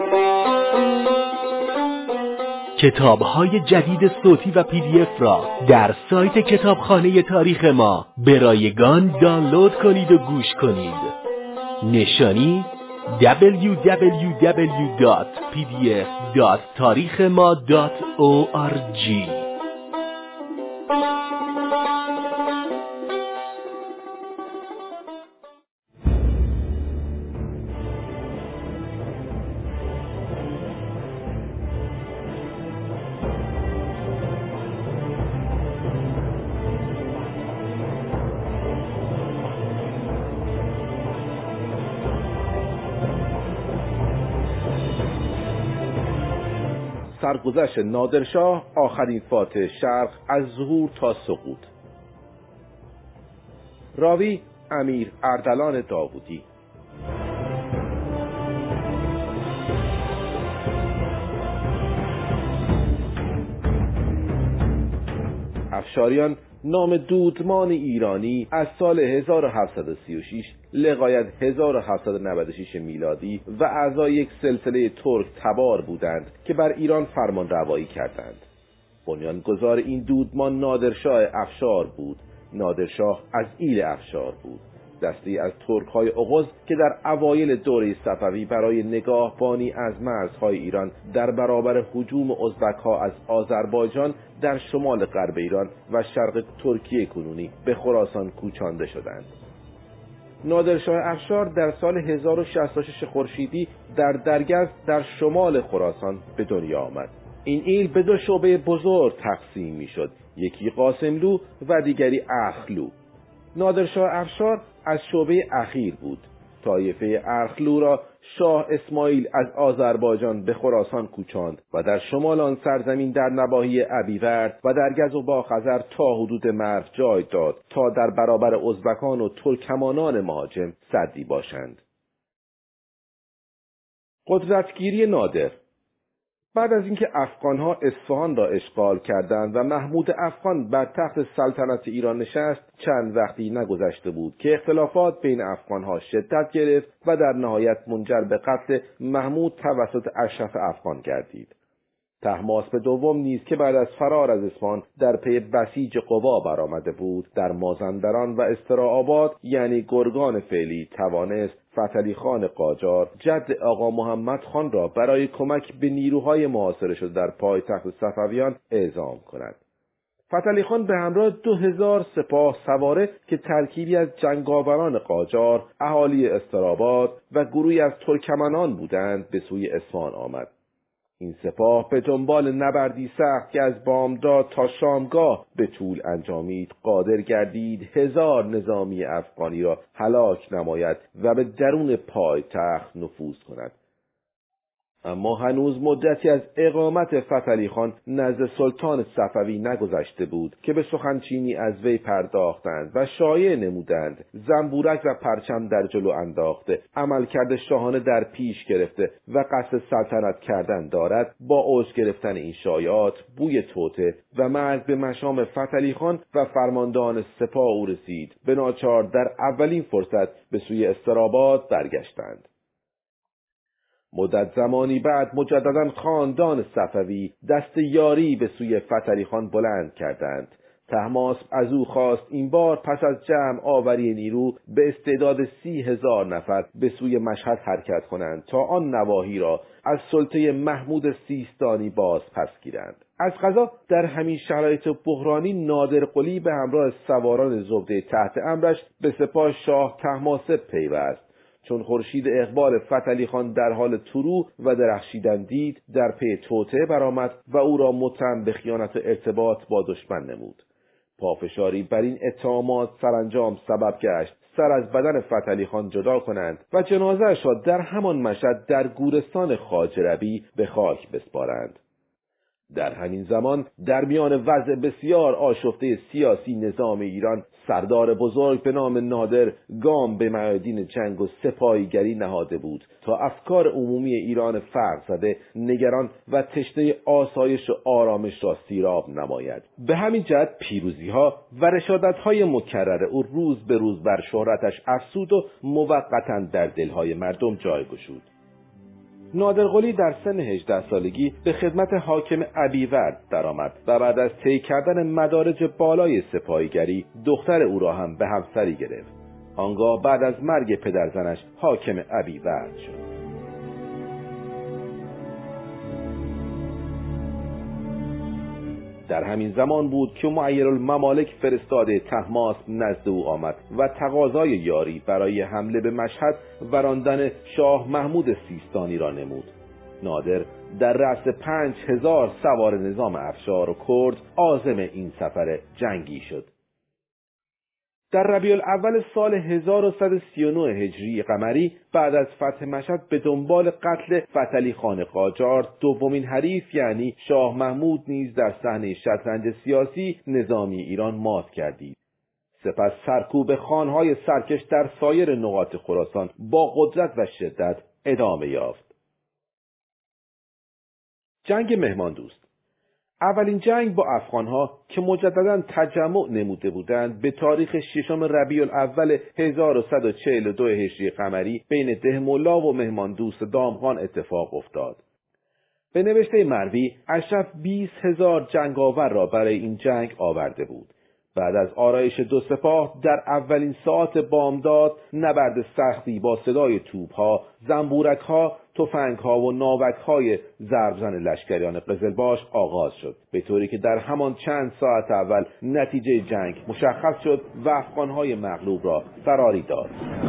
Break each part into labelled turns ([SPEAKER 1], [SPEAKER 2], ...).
[SPEAKER 1] کتاب‌های جدید صوتی و PDF را در سایت کتابخانه تاریخ ما به رایگان دانلود کنید و گوش کنید. نشانی www.pdf.tarikhma.org.
[SPEAKER 2] سرگذشت نادرشاه، آخرین فاتح شرق از ظهور تا سقوط. راوی امیر اردلان داوودی. افشاریان، نام دودمان ایرانی، از سال 1736 لغایت 1796 میلادی و اعضای یک سلسله ترک تبار بودند که بر ایران فرمان روایی کردند. بنیانگذار این دودمان نادرشاه افشار بود. نادرشاه از ایل افشار بود، دستی از ترک‌های اوغوز که در اوایل دوره صفوی برای نگاهبانی از مرزهای ایران در برابر هجوم ازبک‌ها از آذربایجان در شمال غرب ایران و شرق ترکیه کنونی به خراسان کوچانده شدند. نادرشاه افشار در سال 1066 خورشیدی در درگز در شمال خراسان به دنیا آمد. این ایل به دو شعبه بزرگ تقسیم می‌شد، یکی قاسملو و دیگری اخلو. نادرشاه افشار از شعبه اخیر بود. طایفه اخلو را شاه اسماعیل از آذربایجان به خراسان کوچاند و در شمال آن سرزمین در نواحی ابیورد و درگز و باخزر تا حدود مرو جای داد تا در برابر ازبکان و ترکمانان مهاجم سدی باشند. قدرتگیری نادر. بعد از اینکه افغانها اصفهان را اشغال کردند و محمود افغان بر تخت سلطنت ایران نشست، چند وقتی نگذشته بود که اختلافات بین افغانها شدت گرفت و در نهایت منجر به قتل محمود توسط اشرف افغان گردید. طهماسپ دوم نیز که بعد از فرار از اصفهان در پی بسیج قوا برآمده بود، در مازندران و استرآباد یعنی گرگان فعلی توانست فتحعلی خان قاجار جد آقا محمد خان را برای کمک به نیروهای محاصره شده در پایتخت صفویان اعزام کند. فتحعلی خان به همراه 2000 سپاه سواره که ترکیبی از جنگاوران قاجار، اهالی استرآباد و گروهی از ترکمنان بودند به سوی اصفهان آمد. این سپاه به دنبال نبردی سخت که از بامداد تا شامگاه به طول انجامید قادر گردید 1000 نظامی افغانی را هلاک نماید و به درون پایتخت نفوذ کند. اما هنوز مدتی از اقامت فتحعلی خان نزد سلطان صفوی نگذشته بود که به سخنچینی از وی پرداختند و شایعه نمودند زنبورک و پرچم در جلو انداخته، عملکرد شاهانه در پیش گرفته و قصد سلطنت کردن دارد. با اوج گرفتن این شایعات بوی توطئه و مرگ به مشام فتحعلی خان و فرماندهان سپاه او رسید. به ناچار در اولین فرصت به سوی استرآباد برگشتند. مدت زمانی بعد مجددا خاندان صفوی دست یاری به سوی فتحعلی خان بلند کردند. طهماسپ از او خواست این بار پس از جمع آوری نیرو به استعداد 30,000 نفر به سوی مشهد حرکت کنند تا آن نواحی را از سلطه محمود سیستانی باز پس گیرند. از قضا در همین شرایط بحرانی نادرقلی به همراه سواران زبده تحت امرش به سپاه شاه طهماسپ پیوست. چون خورشید اقبال فتحعلی خان در حال طلوع و درخشیدن دید، در پی توطئه برآمد و او را متهم به خیانت و ارتباط با دشمن نمود. پافشاری بر این اتهامات سرانجام سبب گشت سر از بدن فتحعلی خان جدا کنند و جنازه‌اش را در همان مشهد در گورستان خواجه ربیع به خاک بسپارند. در همین زمان در میان وضع بسیار آشفته سیاسی نظام ایران، سردار بزرگ به نام نادر گام به میادین جنگ و سپاهیگری نهاده بود تا افکار عمومی ایران فرق زده، نگران و تشنه آسایش و آرامش را سیراب نماید. به همین جهت پیروزی‌ها و رشادت‌های مکرر او روز به روز بر شهرتش افزود و موقتاً در دل‌های مردم جای گشود. نادرقلی در سن 18 سالگی به خدمت حاکم ابیورد درآمد و بعد از طی کردن مدارج بالای سپاهیگری دختر او را هم به همسری گرفت. آنگاه بعد از مرگ پدرزنش حاکم ابیورد شد. در همین زمان بود که معیرالممالک فرستاده طهماسپ نزد او آمد و تقاضای یاری برای حمله به مشهد و راندن شاه محمود سیستانی را نمود. نادر در رأس 5000 سوار نظام افشار و کرد عازم این سفر جنگی شد. در ربیع الاول سال 1139 هجری قمری بعد از فتح مشهد به دنبال قتل فتحعلی خان قاجار دومین حریف یعنی شاه محمود نیز در صحنه شطرنج سیاسی نظامی ایران مات کردید. سپس سرکوب خانهای سرکش در سایر نقاط خراسان با قدرت و شدت ادامه یافت. جنگ مهماندوست. اولین جنگ با افغانها که مجددا تجمع نموده بودند به تاریخ 6 ربیع الاول 1142 هجری قمری بین دهملا و مهماندوست دامغان اتفاق افتاد. به نوشته مروی اشرف 20,000 جنگاور را برای این جنگ آورده بود. بعد از آرایش دو سپاه در اولین ساعت بامداد نبرد سختی با صدای توپ‌ها، زنبورک‌ها، تفنگ‌ها و ناوک‌های ضربزن لشکریان قزلباش آغاز شد، به طوری که در همان چند ساعت اول نتیجه جنگ مشخص شد و افغان‌های مغلوب را فراری داد.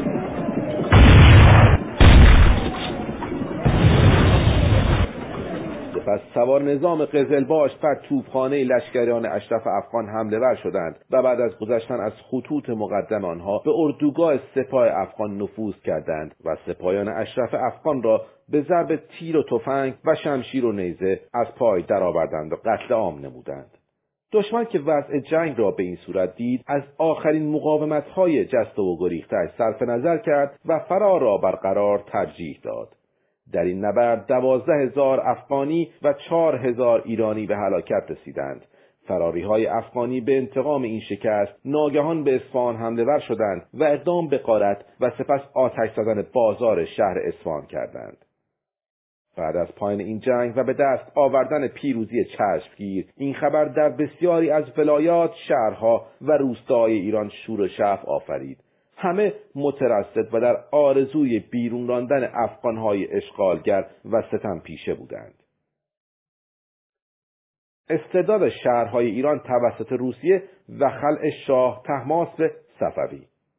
[SPEAKER 2] پس سوار نظام قزلباش بر توپخانه لشکریان اشرف افغان حمله ور شدند و بعد از گذشتن از خطوط مقدم آنها به اردوگاه سپاه افغان نفوذ کردند و سپاهیان اشرف افغان را به ضرب تیر و تفنگ و شمشیر و نیزه از پای درآوردند و قتل عام نمودند. دشمن که وضع جنگ را به این صورت دید از آخرین مقاومت‌های جست و گریختش صرف نظر کرد و فرار را برقرار ترجیح داد. در این نبرد 12,000 افغانی و 4,000 ایرانی به هلاکت رسیدند. فراری‌های افغانی به انتقام این شکست ناگهان به اصفهان حمله ور شدند و اقدام به غارت و سپس آتش زدن بازار شهر اصفهان کردند. بعد از پایان این جنگ و به دست آوردن پیروزی چشمگیر، این خبر در بسیاری از ولایات، شهرها و روستاهای ایران شور و شعف آفرید. همه مترصد و در آرزوی بیرون راندن افغانهای اشغالگر و ستم پیشه بودند. استرداد شهرهای ایران توسط روسیه و خلع شاه طهماسپ صفوی.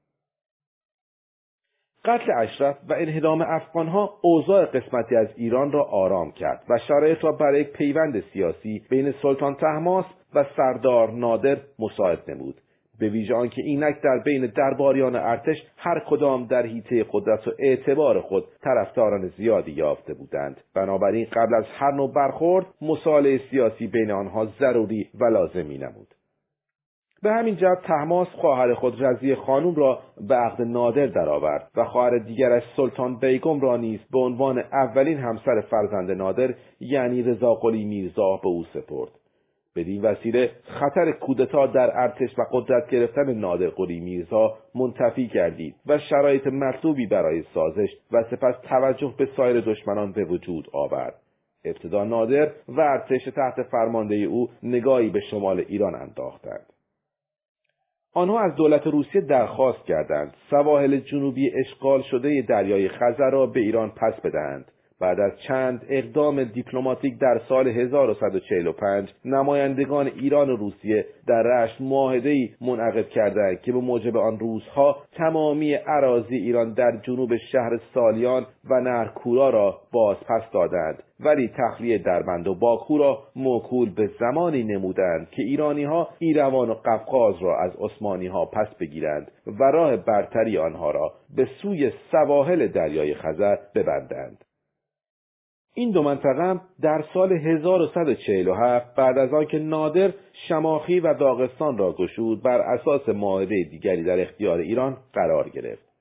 [SPEAKER 2] قتل اشرف و انهدام افغانها اوضاع قسمتی از ایران را آرام کرد و شرایط را برای یک پیوند سیاسی بین سلطان طهماسپ و سردار نادر مساعد نمود، به ویژه آنکه اینک در بین درباریان ارتش هر کدام در حیطه قدرت و اعتبار خود طرفداران زیادی یافته بودند. بنابراین قبل از هر نوع برخورد مصالحه سیاسی بین آنها ضروری و لازمی نمود. به همین جهت طهماسپ خواهر خود رضیه خانم را به عقد نادر درآورد و خواهر دیگرش سلطان بیگم را نیز به عنوان اولین همسر فرزند نادر یعنی رضاقلی میرزا به او سپرد. بدین وسیله خطر کودتا در ارتش و قدرت گرفتن نادرقلی میرزا منتفی گردید و شرایط مطلوبی برای سازش و سپس توجه به سایر دشمنان به وجود آورد. ابتدا نادر و ارتش تحت فرمانده او نگاهی به شمال ایران انداختند. آنها از دولت روسیه درخواست کردند سواحل جنوبی اشغال شده دریای خزر را به ایران پس بدهند. بعد از چند اقدام دیپلماتیک در سال 1145 نمایندگان ایران و روسیه در رشت معاهده‌ای منعقد کردند که به موجب آن روس‌ها تمامی اراضی ایران در جنوب شهر سالیان و نهر کورا را باز پس دادند، ولی تخلیه دربند و باکو را موکول به زمانی نمودند که ایرانی‌ها ایروان و قفقاز را از عثمانی‌ها پس بگیرند و راه برتری آنها را به سوی سواحل دریای خزر ببندند. این دو منطقه در سال 1147 بعد از آنکه نادر شماخی و داغستان را گشود بر اساس معاهده دیگری در اختیار ایران قرار گرفت.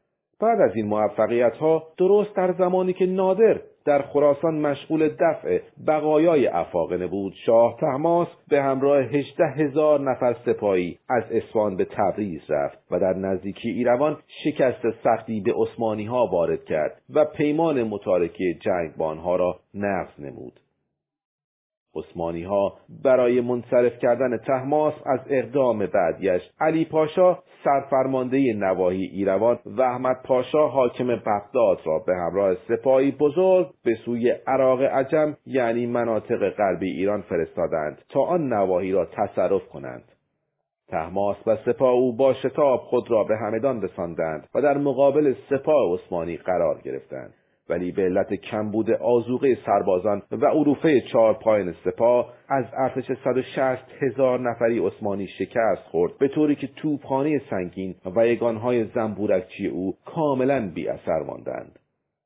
[SPEAKER 2] بعد از این موفقیت‌ها، درست در زمانی که نادر در خراسان مشغول دفع بقایای افاقنه بود، شاه طهماسپ به همراه 18,000 نفر سپاهی از اصفهان به تبریز رفت و در نزدیکی ایروان شکست سختی به عثمانی‌ها وارد کرد و پیمان متارکه جنگ با آنها را نقض نمود. عثمانی‌ها برای منصرف کردن طهماسپ از اقدام بعدیش علی پاشا سرفرمانده نواحی ایروان و احمد پاشا حاکم بغداد را به همراه سپاهی بزرگ به سوی عراق عجم یعنی مناطق غربی ایران فرستادند تا آن نواحی را تصرف کنند. طهماسپ و سپاه او با شتاب خود را به همدان رساندند و در مقابل سپاه عثمانی قرار گرفتند، ولی به علت کمبود آذوقه سربازان و علوفه چهارپایان سپاه از ارتش 160,000 نفری عثمانی شکست خورد، به طوری که توپخانه سنگین و یگانهای زنبورکچی او کاملا بی اثر ماندند.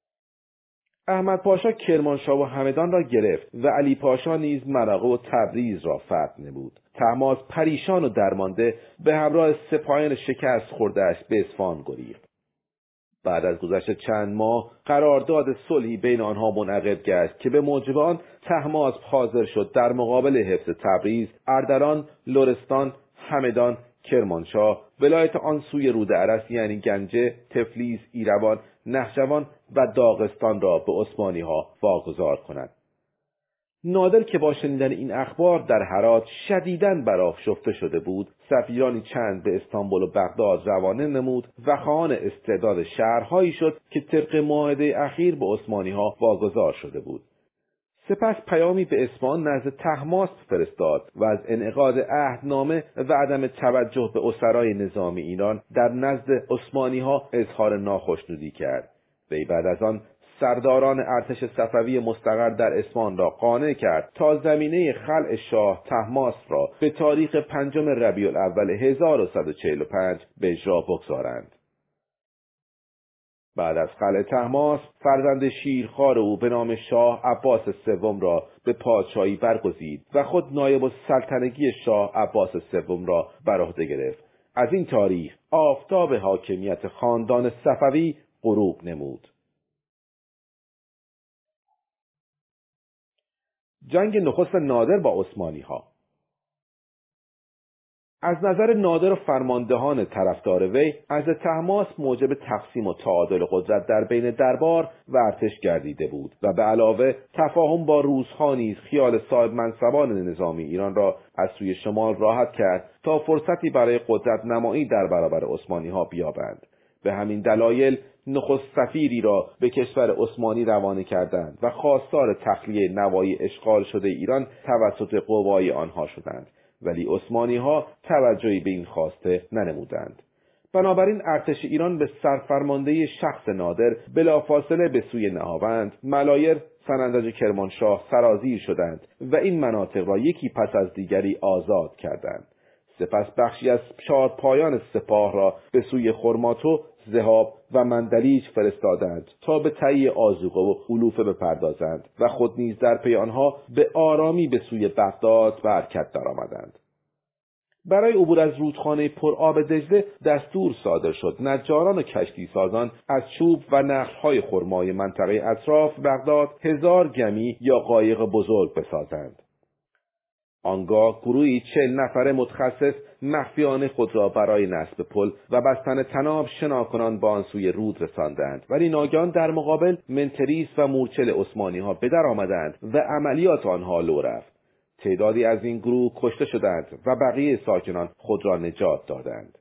[SPEAKER 2] احمد پاشا کرمانشاه و همدان را گرفت و علی پاشا نیز مراغه و تبریز را فتح نمود. طهماسپ پریشان و درمانده به همراه سپاهیان شکست خورده‌اش به اصفهان گریخت. بعد از گذشت چند ماه قرارداد صلحی بین آنها منعقد گشت که به موجب آن طهماسپ حاضر شد در مقابل حفظ تبریز، اردلان، لرستان، همدان، کرمانشاه، ولایت آن سوی رود ارس یعنی گنجه، تفلیس، ایروان، نخجوان و داغستان را به عثمانی‌ها واگذار کند. نادر که با شنیدن این اخبار در هرات شدیداً برآشفته شده بود، سفیرانی چند به استانبول و بغداد روانه نمود و خواهان استعداد شهرهایی شد که طبق معاهده اخیر به عثمانی‌ها واگذار شده بود. سپس پیامی به اصفهان نزد طهماسپ فرستاد و از انعقاد عهدنامه و عدم توجه به اسرای نظامی ایران در نزد عثمانی‌ها اظهار ناخشنودی کرد. وی بعد از آن سرداران ارتش صفوی مستقر در اصفهان را قانع کرد تا زمینه خلع شاه طهماسپ را به تاریخ 5 ربیع الاول 1145 به اجرا بگذارند. بعد از خلع طهماسپ، فرزند شیرخوار او به نام شاه عباس سوم را به پادشاهی برگزید و خود نایب السلطنگی شاه عباس سوم را بر عهده گرفت. از این تاریخ آفتاب حاکمیت خاندان صفوی غروب نمود. جنگ نخست نادر با عثمانی‌ها. از نظر نادر و فرماندهان طرفدار وی، عزل طهماسپ موجب تقسیم و تعادل قدرت در بین دربار و ارتش گردیده بود و به علاوه تفاهم با روس‌ها نیز خیال صاحب منصبان نظامی ایران را از سوی شمال راحت کرد تا فرصتی برای قدرت نمایی در برابر عثمانی‌ها بیابند. به همین دلایل نخست سفیری را به کشور عثمانی روانه کردند و خواستار تخلیه نواحی اشغال شده ایران توسط قوای آنها شدند، ولی عثمانی‌ها توجهی به این خواسته ننمودند. بنابراین ارتش ایران به سرفرمانده شخص نادر بلافاصله به سوی نهاوند، ملایر، سنندج کرمانشاه سرازیر شدند و این مناطق را یکی پس از دیگری آزاد کردند. سپس بخشی از چهارپایان سپاه را به سوی خرماتو، ذهاب و مندلیج فرستادند تا به تهیه آذوقه و علوفه بپردازند و خود نیز در پی آنها به آرامی به سوی بغداد به حرکت درآمدند. برای عبور از رودخانه پرآب دجله دستور صادر شد نجاران و کشتی سازان از چوب و نخل‌های خرمای منطقه اطراف بغداد 1000 گمی یا قایق بزرگ بسازند. آنگاه گروهی 40 نفره متخصص مخفیانه خود را برای نصب پل و بستن طناب شناکنان با آن سوی رود رساندند، ولی ناگهان در مقابل منتریس و مورچل عثمانی‌ها به در آمدند و عملیات آنها لو رفت. تعدادی از این گروه کشته شدند و بقیه ساکنان خود را نجات دادند.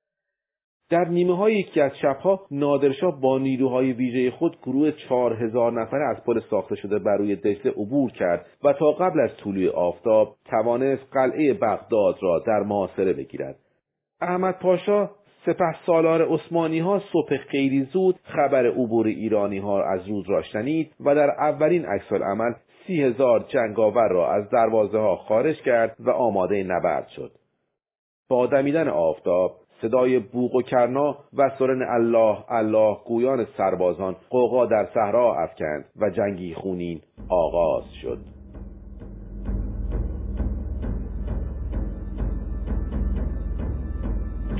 [SPEAKER 2] در نیمه‌های یکی از شب‌ها نادرشاه با نیروهای ویژه خود گروه 4000 نفره از پل ساخته شده بر روی دجله عبور کرد و تا قبل از طلوع آفتاب توانست قلعه بغداد را در محاصره بگیرد. احمد پاشا سپهسالار عثمانی‌ها صبح خیلی زود خبر عبور ایرانی‌ها از رود را شنید و در اولین عکس‌العمل 30,000 جنگاور را از دروازه‌ها خارج کرد و آماده نبرد شد. با دمیدن آفتاب صدای بوق و کرنا و سرن الله الله گویان سربازان غوغا در صحرا افکند و جنگی خونین آغاز شد.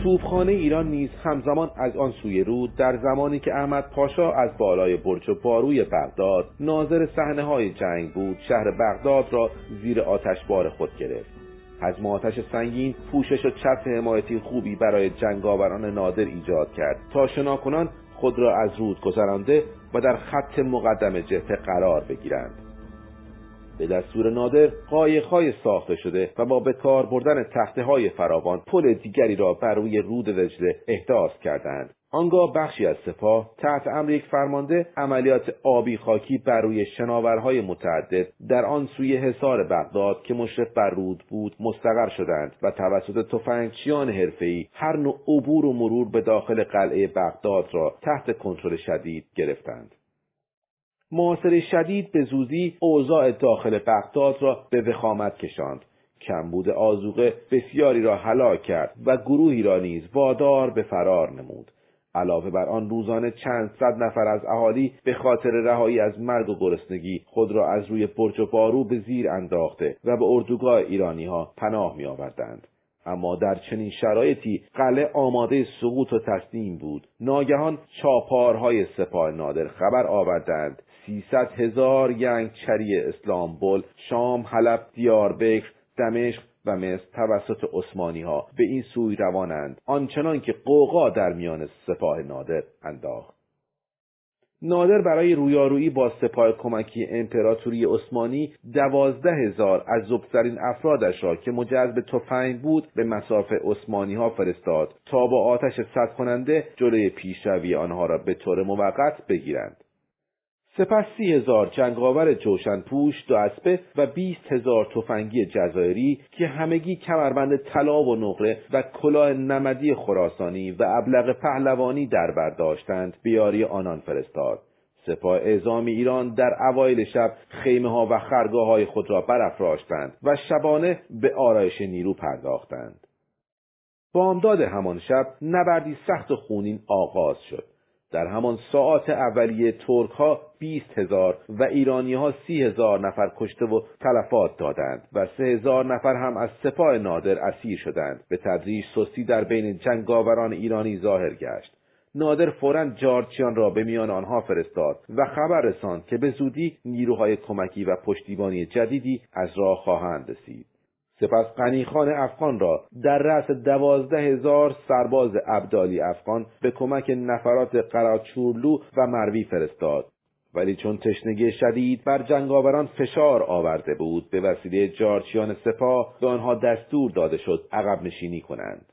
[SPEAKER 2] توپخانه ایران نیز همزمان از آن سوی رود در زمانی که احمد پاشا از بالای برج باروی بغداد ناظر صحنه‌های جنگ بود شهر بغداد را زیر آتشبار خود گرفت. حجم آتش سنگین پوشش و چتر حمایتی خوبی برای جنگاوران نادر ایجاد کرد تا شناکنان خود را از رود گذرانده و در خط مقدم جبهه قرار بگیرند. به دستور نادر قایق‌های ساخته شده و با به کار بردن تخته‌های فراوان پل دیگری را بر روی رود دجله احداث کردند. آنگاه بخشی از سپاه تحت امر یک فرمانده عملیات آبی خاکی بر روی شناورهای متعدد در آن سوی حصار بغداد که مشرف بر رود بود مستقر شدند و توسط تفنگچیان حرفه‌ای هر نوع عبور و مرور به داخل قلعه بغداد را تحت کنترل شدید گرفتند. محاصره شدید به زودی اوضاع داخل بغداد را به وخامت کشاند. کمبود آذوقه بسیاری را هلاک کرد و گروهی را نیز وادار به فرار نمود. علاوه بر آن روزانه چند صد نفر از اهالی به خاطر رهایی از مرگ و گرسنگی خود را از روی برج و بارو به زیر انداخته و به اردوگاه ایرانی‌ها پناه می‌آوردند. اما در چنین شرایطی قلعه آماده سقوط و تسلیم بود. ناگهان چاپارهای سپاه نادر خبر آوردند 300,000 ینگچری اسلامبول، شام، حلب، دیاربکر، دمشق و مصر توسط عثمانی‌ها به این سوی روانند، آنچنان که غوغا در میان سپاه نادر انداخت. نادر برای رویارویی با سپاه کمکی امپراتوری عثمانی 12,000 از ضبط‌ترین افرادش را که مجهز به تفنگ بود به مصاف عثمانی‌ها فرستاد تا با آتش سد کننده جلوی پیشروی آنها را به طور موقت بگیرند. سپس 30,000 جنگاور جوشنپوش 2 اسبه و 20,000 تفنگی جزایری که همگی کمربند طلا و نقره و کلاه نمدی خراسانی و ابلق پهلوانی در بر داشتند به یاری آنان فرستاد. سپاه اعزامی ایران در اوایل شب خیمه‌ها و خرگاه‌های خود را برافراشتند و شبانه به آرایش نیرو پرداختند. بامداد همان شب نبردی سخت و خونین آغاز شد. در همان ساعات اولیه ترک‌ها 20,000 و ایرانی‌ها 30,000 نفر کشته و تلفات دادند و 3,000 نفر هم از سپاه نادر اسیر شدند. به تدریج سستی در بین جنگاوران ایرانی ظاهر گشت. نادر فوراً جارچیان را به میان آنها فرستاد و خبر رساند که به زودی نیروهای کمکی و پشتیبانی جدیدی از راه خواهند رسید. سپس غنیخان افغان را در رأس 12,000 سرباز ابدالی افغان به کمک نفرات قراچورلو و مروی فرستاد. ولی چون تشنگی شدید بر جنگاوران فشار آورده بود، به وسیله جارچیان سپاه به آنها دستور داده شد عقب نشینی کنند.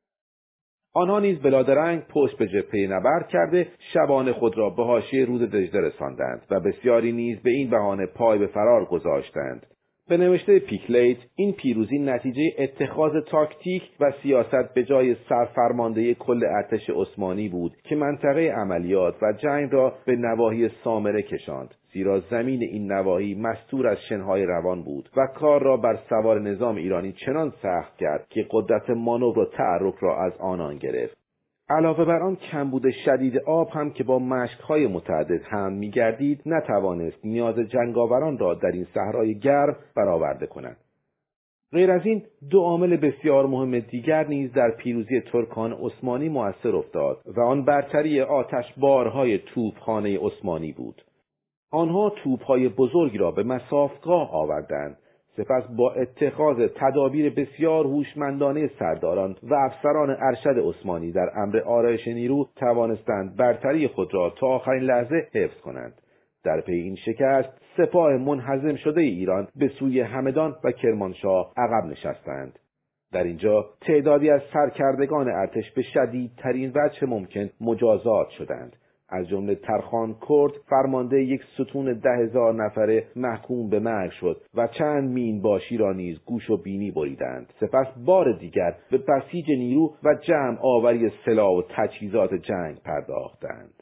[SPEAKER 2] آنها نیز بلادرنگ پشت به جبهه نبرد کرده شبانه خود را به حاشیه رود دجله رساندند و بسیاری نیز به این بهانه پای به فرار گذاشتند. به نوشته پیکلیت این پیروزی نتیجه اتخاذ تاکتیک و سیاست به جای سرفرماندهی کل ارتش عثمانی بود که منطقه عملیات و جنگ را به نواحی سامره کشاند، زیرا زمین این نواحی مستور از شنهای روان بود و کار را بر سوار نظام ایرانی چنان سخت کرد که قدرت مانور و تحرک را از آنان گرفت. علاوه بر آن کمبود شدید آب هم که با مشک‌های متعدد هم می‌گردید نتوانست نیاز جنگاوران را در این صحرای گرم برآورده کند. غیر از این 2 عامل بسیار مهم دیگر نیز در پیروزی ترکان عثمانی مؤثر افتاد و آن برتری آتشبارهای توپخانه عثمانی بود. آنها توپ‌های بزرگی را به مصافگاه آوردند. سپس با اتخاذ تدابیر بسیار هوشمندانه سرداران و افسران ارشد عثمانی در امر آرایش نیرو توانستند برتری خود را تا آخرین لحظه حفظ کنند. در پی این شکست سپاه منهزم شده ایران به سوی همدان و کرمانشاه عقب نشستند. در اینجا تعدادی از سرکردگان ارتش به شدیدترین وجه ممکن مجازات شدند. از جمله ترخان کرد فرمانده یک ستون 10,000 نفره محکوم به مرگ شد و چند مینباشی را نیز گوش و بینی بریدند. سپس بار دیگر به بسیج نیرو و جمع آوری سلاح و تجهیزات جنگ پرداختند.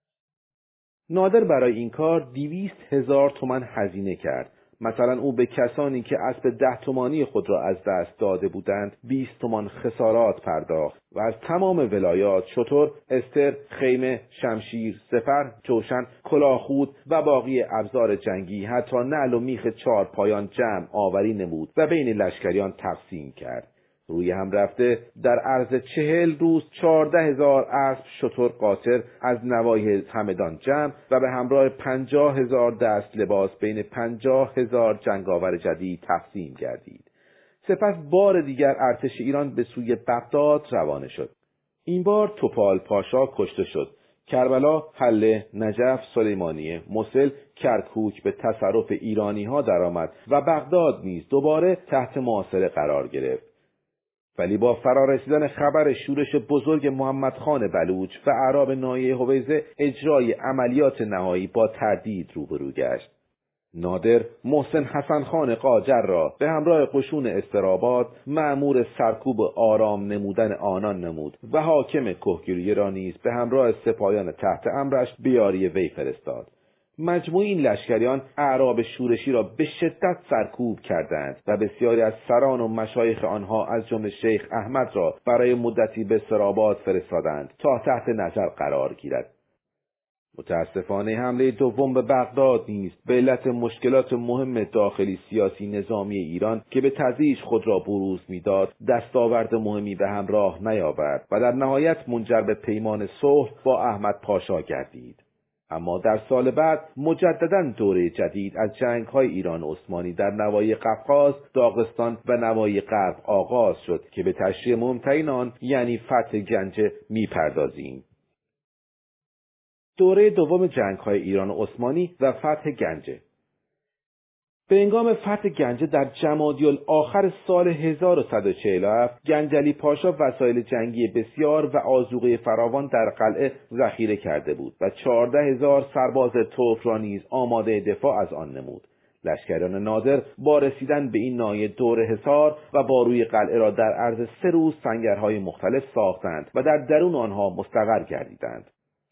[SPEAKER 2] نادر برای این کار 200,000 تومان هزینه کرد. مثلا او به کسانی که اسب 10 تومانی خود را از دست داده بودند 20 تومان خسارات پرداخت و از تمام ولایات شتر، استر، خیمه، شمشیر، سپر، جوشن، کلاهخود و باقی ابزار جنگی حتی نعل و میخ 4 پایان جمع آوری نمود و بین لشکریان تقسیم کرد. روی هم رفته در عرض 40 روز 14,000 اسب شتر قاطر از نواحی همدان جمع و به همراه 50,000 دست لباس بین 50,000 جنگاور جدید تقسیم گردید. سپس بار دیگر ارتش ایران به سوی بغداد روانه شد. این بار توپال پاشا کشته شد. کربلا، حله، نجف، سلیمانیه، موصل، کرکوک به تصرف ایرانی‌ها درآمد و بغداد نیز دوباره تحت محاصره قرار گرفت. ولی با فرارسیدن خبر شورش بزرگ محمد خان بلوچ و اعراب ناحیه حویزه اجرای عملیات نهایی با تردید روبرو گشت. نادر محسن حسن خان قاجر را به همراه قشون استراباد مأمور سرکوب آرام نمودن آنان نمود و حاکم کهگیلویه را نیز به همراه سپاهیان تحت امرش به یاری وی فرستاد. مجموع این لشکریان اعراب شورشی را به شدت سرکوب کردند و بسیاری از سران و مشایخ آنها از جمله شیخ احمد را برای مدتی به استراباد فرستادند تا تحت نظر قرار گیرد. متاسفانه حمله دوم به بغداد نیز به علت مشکلات مهم داخلی سیاسی نظامی ایران که به تدریج خود را بروز میداد دستاورد مهمی به همراه نیاورد و در نهایت منجر به پیمان صلح با احمد پاشا گردید. اما در سال بعد مجددا دوره جدید از جنگ‌های ایران عثمانی در نواحی قفقاز، داغستان و نواحی غرب آغاز شد که به تشریح مهمترین آن یعنی فتح گنجه می‌پردازیم. دوره دوم جنگ‌های ایران عثمانی و فتح گنجه. به هنگام فتح گنجه در جمادی الاخر سال 1147 گنجعلی پاشا وسایل جنگی بسیار و آذوقه فراوان در قلعه ذخیره کرده بود و 14,000 سرباز ترک را نیز آماده دفاع از آن نمود. لشکریان نادر با رسیدن به این ناحیه دور حصار و باروی قلعه را در عرض 3 روز سنگرهای مختلف ساختند و در درون آنها مستقر گردیدند.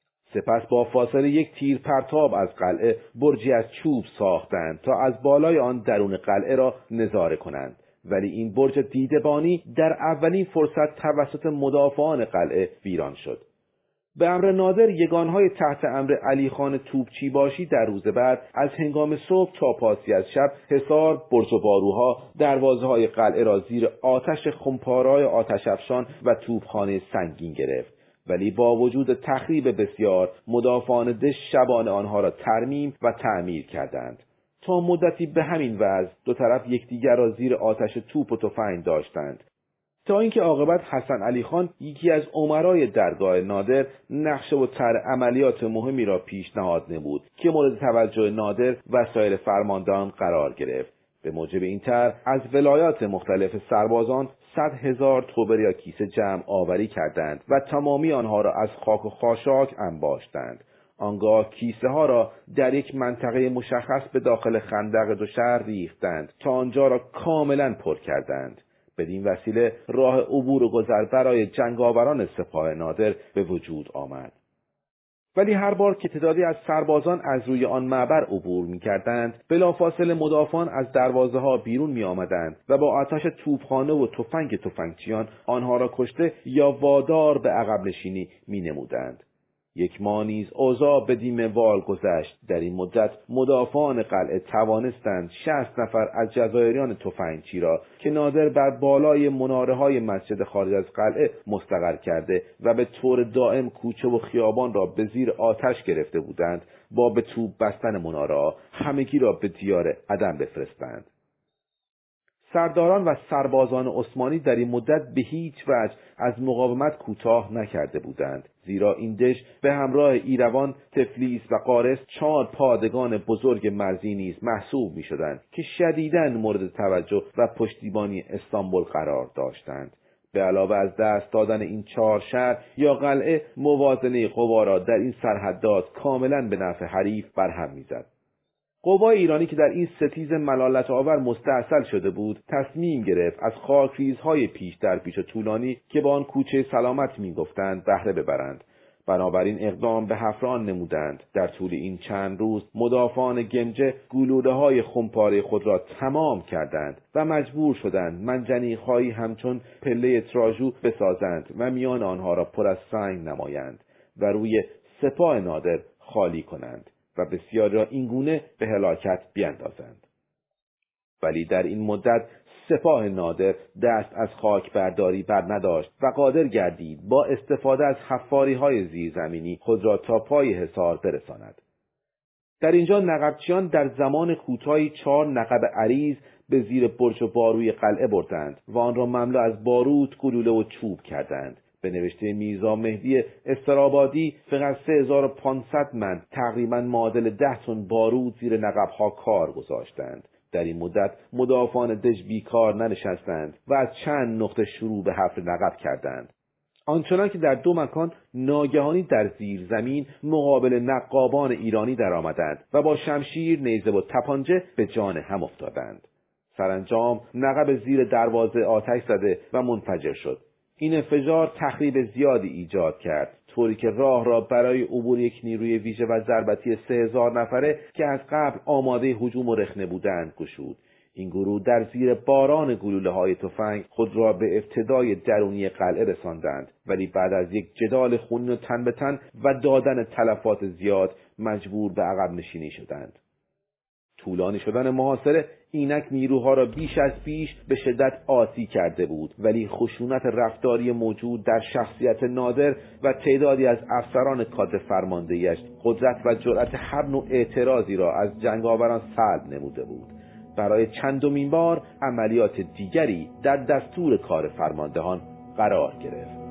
[SPEAKER 2] سپس با فاصله 1 تیر پرتاب از قلعه برجی از چوب ساختند تا از بالای آن درون قلعه را نظاره کنند، ولی این برج دیدبانی در اولین فرصت توسط مدافعان قلعه ویران شد. به امر نادر یگانهای تحت امر علی خان توپچی باشی در روز بعد از هنگام صبح تا پاسی از شب حصار، برج و باروها، دروازه‌های قلعه را زیر آتش خمپاره‌های آتش افشان و توپخانه سنگین گرفت. ولی با وجود تخریب بسیار مدافعان دژ شبانه آنها را ترمیم و تعمیر کردند. تا مدتی به همین وضع دو طرف یکدیگر را زیر آتش توپ و تفنگ داشتند تا اینکه عاقبت حسن علی خان یکی از امرای درگاه نادر نقشه و طرح عملیات مهمی را پیشنهاد نمود که مورد توجه نادر و سایر فرماندهان قرار گرفت. به موجب این طرح از ولایات مختلف سربازان 100,000 توبر یا کیسه جمع آوری کردند و تمامی آنها را از خاک و خاشاک انباشتند. آنگاه کیسه ها را در یک منطقه مشخص به داخل خندق دو شهر ریختند تا آنجا را کاملا پر کردند. بدین وسیله راه عبور و گذر برای جنگاوران سپاه نادر به وجود آمد. ولی هر بار که تعدادی از سربازان از روی آن معبر عبور می‌کردند، بلافاصله مدافعان از دروازه‌ها بیرون می‌آمدند و با آتش توپخانه و تفنگچیان آنها را کشته یا وادار به عقب نشینی می‌نمودند. یک ماه نیز اوضاع بدین منوال گذشت. در این مدت مدافعان قلعه توانستند 60 نفر از جزایریان تفنگچی را که نادر بر بالای مناره‌های مسجد خارج از قلعه مستقر کرده و به طور دائم کوچه و خیابان را به زیر آتش گرفته بودند، با به توپ بستن مناره‌ها همگی را به دیار عدن بفرستند. سرداران و سربازان عثمانی در این مدت به هیچ وجه از مقاومت کوتاه نکرده بودند، زیرا این دژ به همراه ایروان، تفلیس و قارس 4 پادگان بزرگ مرزی نیز محسوب می شدند که شدیداً مورد توجه و پشتیبانی استانبول قرار داشتند. به علاوه از دست دادن این 4 شهر یا قلعه، موازنه قوا را در این سرحدات کاملاً به نفع حریف برهم می زد. قوای ایرانی که در این ستیز ملالت آور مستحصل شده بود، تصمیم گرفت از خاکریزهای پیش در پیش و طولانی که با آن کوچه سلامت می‌گفتند بهره ببرند. بنابراین اقدام به حفر آن نمودند. در طول این چند روز مدافعان گنجه گلوله‌های خمپاره خود را تمام کردند و مجبور شدند منجنیق‌هایی همچون پله تراژو بسازند و میان آنها را پر از سنگ نمایند و روی سپاه نادر خالی کنند و بسیاری را اینگونه به هلاکت بیندازند. ولی در این مدت سپاه نادر دست از خاک برداری بر نداشت و قادر گردید با استفاده از حفاری‌های زیرزمینی خود را تا پای حصار برساند. در اینجا نقبچیان در زمان کوتاهی 4 نقب عریض به زیر برج و باروی قلعه بردند و آن را مملو از باروت، گلوله و چوب کردند. به نوشته میرزا مهدی استرابادی فقط 3500 من تقریباً معادل 10 تن باروت زیر نقب‌ها کار گذاشتند. در این مدت مدافعان دژ بیکار ننشستند و از چند نقطه شروع به حفر نقب کردند. آنچنان که در 2 مکان ناگهانی در زیر زمین مقابل نقابان ایرانی درآمدند و با شمشیر، نیزه و تپانچه به جان هم افتادند. سرانجام نقب زیر دروازه آتش زده و منفجر شد. این انفجار تخریب زیادی ایجاد کرد، طوری که راه را برای عبور یک نیروی ویژه و ضربتی 3000 نفره که از قبل آماده هجوم و رخنه بودند گشود. این گروه در زیر باران گلوله‌های تفنگ خود را به ابتدای درونی قلعه رساندند، ولی بعد از یک جدال خونین و تن به تن و دادن تلفات زیاد مجبور به عقب نشینی شدند. طولانی شدن محاصره اینک نیروها را بیش از پیش به شدت آسی کرده بود، ولی خشونت رفتاری موجود در شخصیت نادر و تعدادی از افسران کادر فرماندهیش قدرت و جرأت هر نوع اعتراضی را از جنگاوران سلب نموده بود. برای چندمین بار عملیات دیگری در دستور کار فرماندهان قرار گرفت.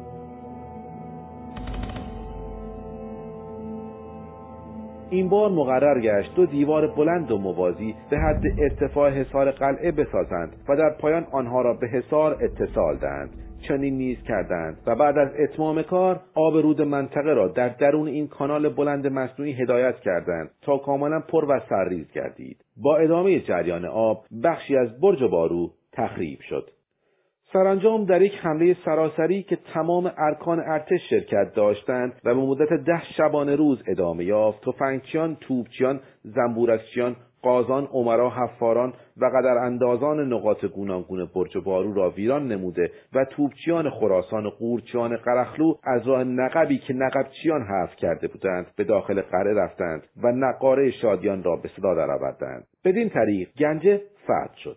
[SPEAKER 2] این بار مقرر گشت 2 دیوار بلند و موازی به حد ارتفاع حصار قلعه بسازند و در پایان آنها را به حصار اتصال دهند. چنین نیز کردند و بعد از اتمام کار آب رود منطقه را در درون این کانال بلند مصنوعی هدایت کردند تا کاملا پر و سرریز گردید. با ادامه جریان آب بخشی از برج بارو تخریب شد. سرانجام در یک حمله سراسری که تمام ارکان ارتش شرکت داشتند و به مدت 10 شبانه روز ادامه یافت، تفنگچیان، توپچیان، زنبورکچیان، قازان، امرا، حفاران و قدراندازان نقاط گوناگون برج بارو را ویران نموده و توپچیان خراسان و قورچیان قرخلو از راه نقبی که نقبچیان حفر کرده بودند به داخل قلعه رفتند و نقاره شادیان را به صدا درآوردند. بدین طریق گنجه فتح شد.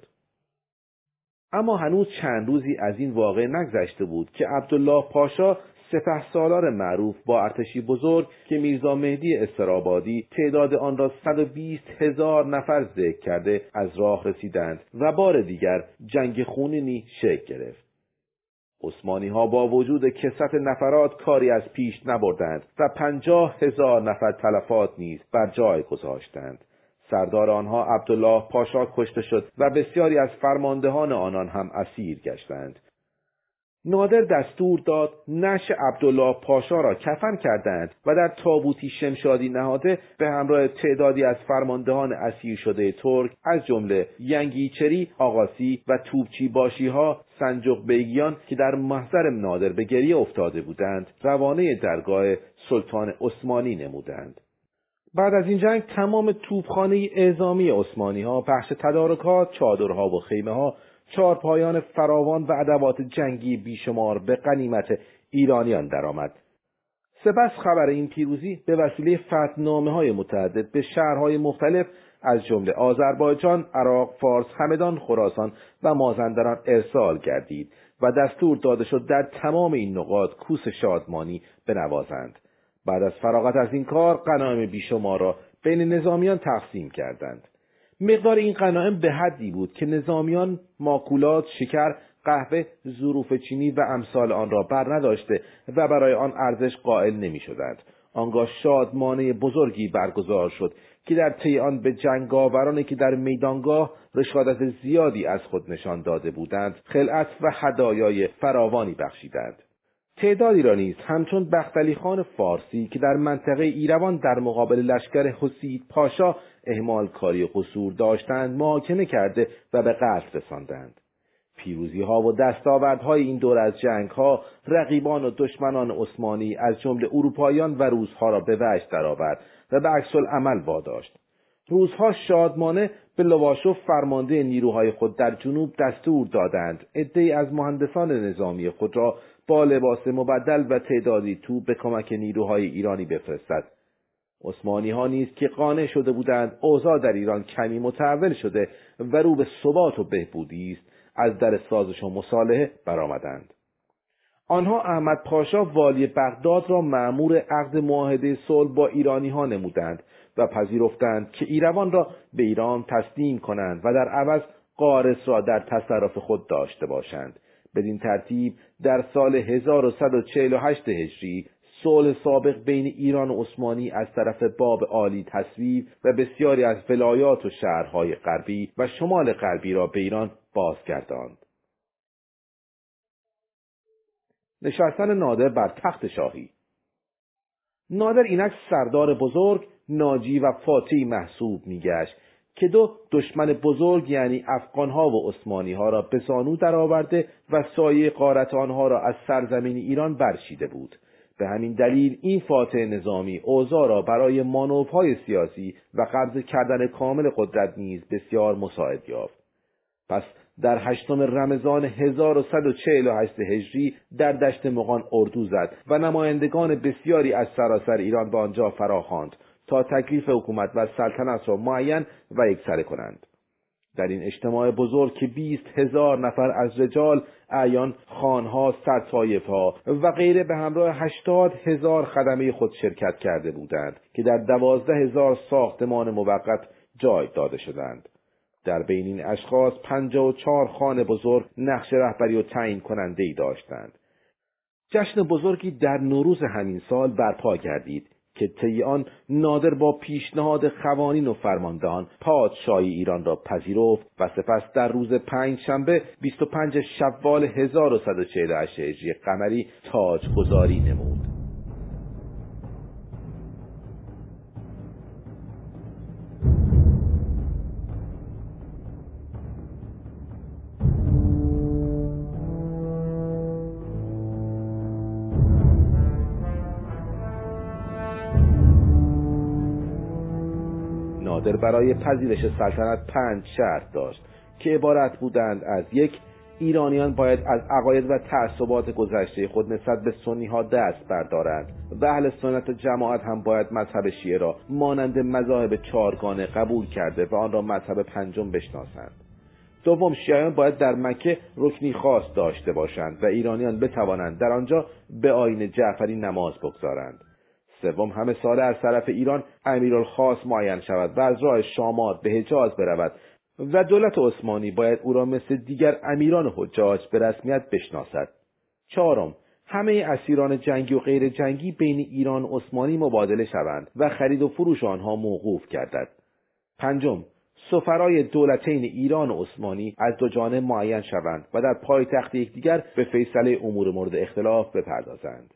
[SPEAKER 2] اما هنوز چند روزی از این واقعه نگذشته بود که عبدالله پاشا سپهسالار معروف با ارتشی بزرگ که میرزا مهدی استرابادی تعداد آن را 120,000 نفر ذکر کرده از راه رسیدند و بار دیگر جنگ خونینی شکل گرفت. عثمانی‌ها با وجود کثرت نفرات کاری از پیش نبردند و 50,000 نفر تلفات نیز بر جای گذاشتند. سردار آنها عبدالله پاشا کشته شد و بسیاری از فرماندهان آنان هم اسیر گشتند. نادر دستور داد نعش عبدالله پاشا را کفن کردند و در تابوتی شمشادی نهاده به همراه تعدادی از فرماندهان اسیر شده ترک از جمله ینگیچری، آقاسی و توپچی باشیها، سنجق بیگیان که در محضر نادر به گریه افتاده بودند روانه درگاه سلطان عثمانی نمودند. بعد از این جنگ تمام توپخانه اعزامی عثمانی‌ها، بخش تدارکات، چادرها و خیمه‌ها، چارپایان فراوان و ادوات جنگی بیشمار به غنیمت ایرانیان درآمد. سپس خبر این پیروزی به وسیله فتحنامه‌های متعدد به شهرهای مختلف از جمله آذربایجان، عراق، فارس، همدان، خراسان و مازندران ارسال گردید و دستور داده شد در تمام این نقاط کوس شادمانی بنوازند. بعد از فراغت از این کار غنایم بیشمار را بین نظامیان تقسیم کردند. مقدار این غنایم به حدی بود که نظامیان ماکولات، شکر، قهوه، ظروف چینی و امثال آن را بر نداشته و برای آن ارزش قائل نمی شدند. آنگاه شادمانه بزرگی برگزار شد که در طی آن به جنگاورانی که در میدانگاه رشادت زیادی از خود نشان داده بودند خلعت و هدایای فراوانی بخشیدند. تعدادی را نیز همچون بختعلی خان فارسی که در منطقه ایروان در مقابل لشکر حسید پاشا اهمال کاری و قصور داشتند محاکمه کرده و به قتل رساندند. پیروزی ها و دستاوردهای این دور از جنگ ها رقیبان و دشمنان عثمانی از جمله اروپاییان و روسها را به وجد درآورد و به عکس العمل واداشت. روسها شادمانه به لواشوف فرمانده نیروهای خود در جنوب دستور دادند عده‌ای از مهندسان نظامی خود را با لباس مبدل و تعدادی توپ به کمک نیروهای ایرانی بفرستد. عثمانی‌ها نیز که قانع شده بودند اوضاع در ایران کمی متحول شده و رو به ثبات و بهبودی است، از در سازش و مصالحه برآمدند. آنها احمد پاشا والی بغداد را مأمور عقد معاهده صلح با ایرانی‌ها نمودند و پذیرفتند که ایروان را به ایران تسلیم کنند و در عوض قارس را در تصرف خود داشته باشند. بدین ترتیب در سال 1148 هجری صلح سابق بین ایران و عثمانی از طرف باب عالی تصویب و بسیاری از ولایات و شهرهای غربی و شمال غربی را به ایران بازگرداند. نشستن نادر بر تخت شاهی. نادر اینک سردار بزرگ، ناجی و فاتحی محسوب میگشت که دو دشمن بزرگ یعنی افغانها و عثمانیها را به زانو درآورده و سایه غارت آنها را از سرزمین ایران برچیده بود. به همین دلیل این فاتح نظامی اوضاع را برای مانورهای سیاسی و قبضه کردن کامل قدرت نیز بسیار مساعد یافت. پس در 8 رمضان 1148 هجری در دشت مغان اردو زد و نمایندگان بسیاری از سراسر ایران به آنجا فراخواند تا تکلیف حکومت و سلطنت را معین و یکسره کنند. در این اجتماع بزرگ که 20,000 نفر از رجال، اعیان، خانها، سرطایفها و غیره به همراه 80,000 خدمه خود شرکت کرده بودند که در 12,000 ساختمان موقت جای داده شدند. در بین این اشخاص 54 خان بزرگ نقش رهبری و تعیین کننده‌ای داشتند. جشن بزرگی در نوروز همین سال برپا گردید که طی آن نادر با پیشنهاد قوانین و فرماندهان پادشاهی ایران را پذیرفت و سپس در روز 5 شنبه 25 شوال 1148 هجری قمری تاجگذاری نمود. نادر برای پذیرش سلطنت 5 شرط داشت که عبارت بودند از: 1. ایرانیان باید از عقاید و تعصبات گذشته خود نسبت به سنی ها دست بردارند و اهل سنت و جماعت هم باید مذهب شیعه را مانند مذاهب 4گانه قبول کرده و آن را مذهب 5 بشناسند. 2. شیعیان باید در مکه رکنی خاص داشته باشند و ایرانیان بتوانند در آنجا به آیین جعفری نماز بگزارند. 3. همه ساله از طرف ایران امیرالخاص معین شود و از راه شامات به حجاز برود و دولت عثمانی باید او را مثل دیگر امیران حجاج به رسمیت بشناسد. 4. همه اسیران جنگی و غیر جنگی بین ایران و عثمانی مبادله شوند و خرید و فروش آنها موقوف گردد. 5. سفرای دولتین ایران و عثمانی از دو جانب معین شوند و در پایتخت یکدیگر به فیصله امور مورد اختلاف بپردازند.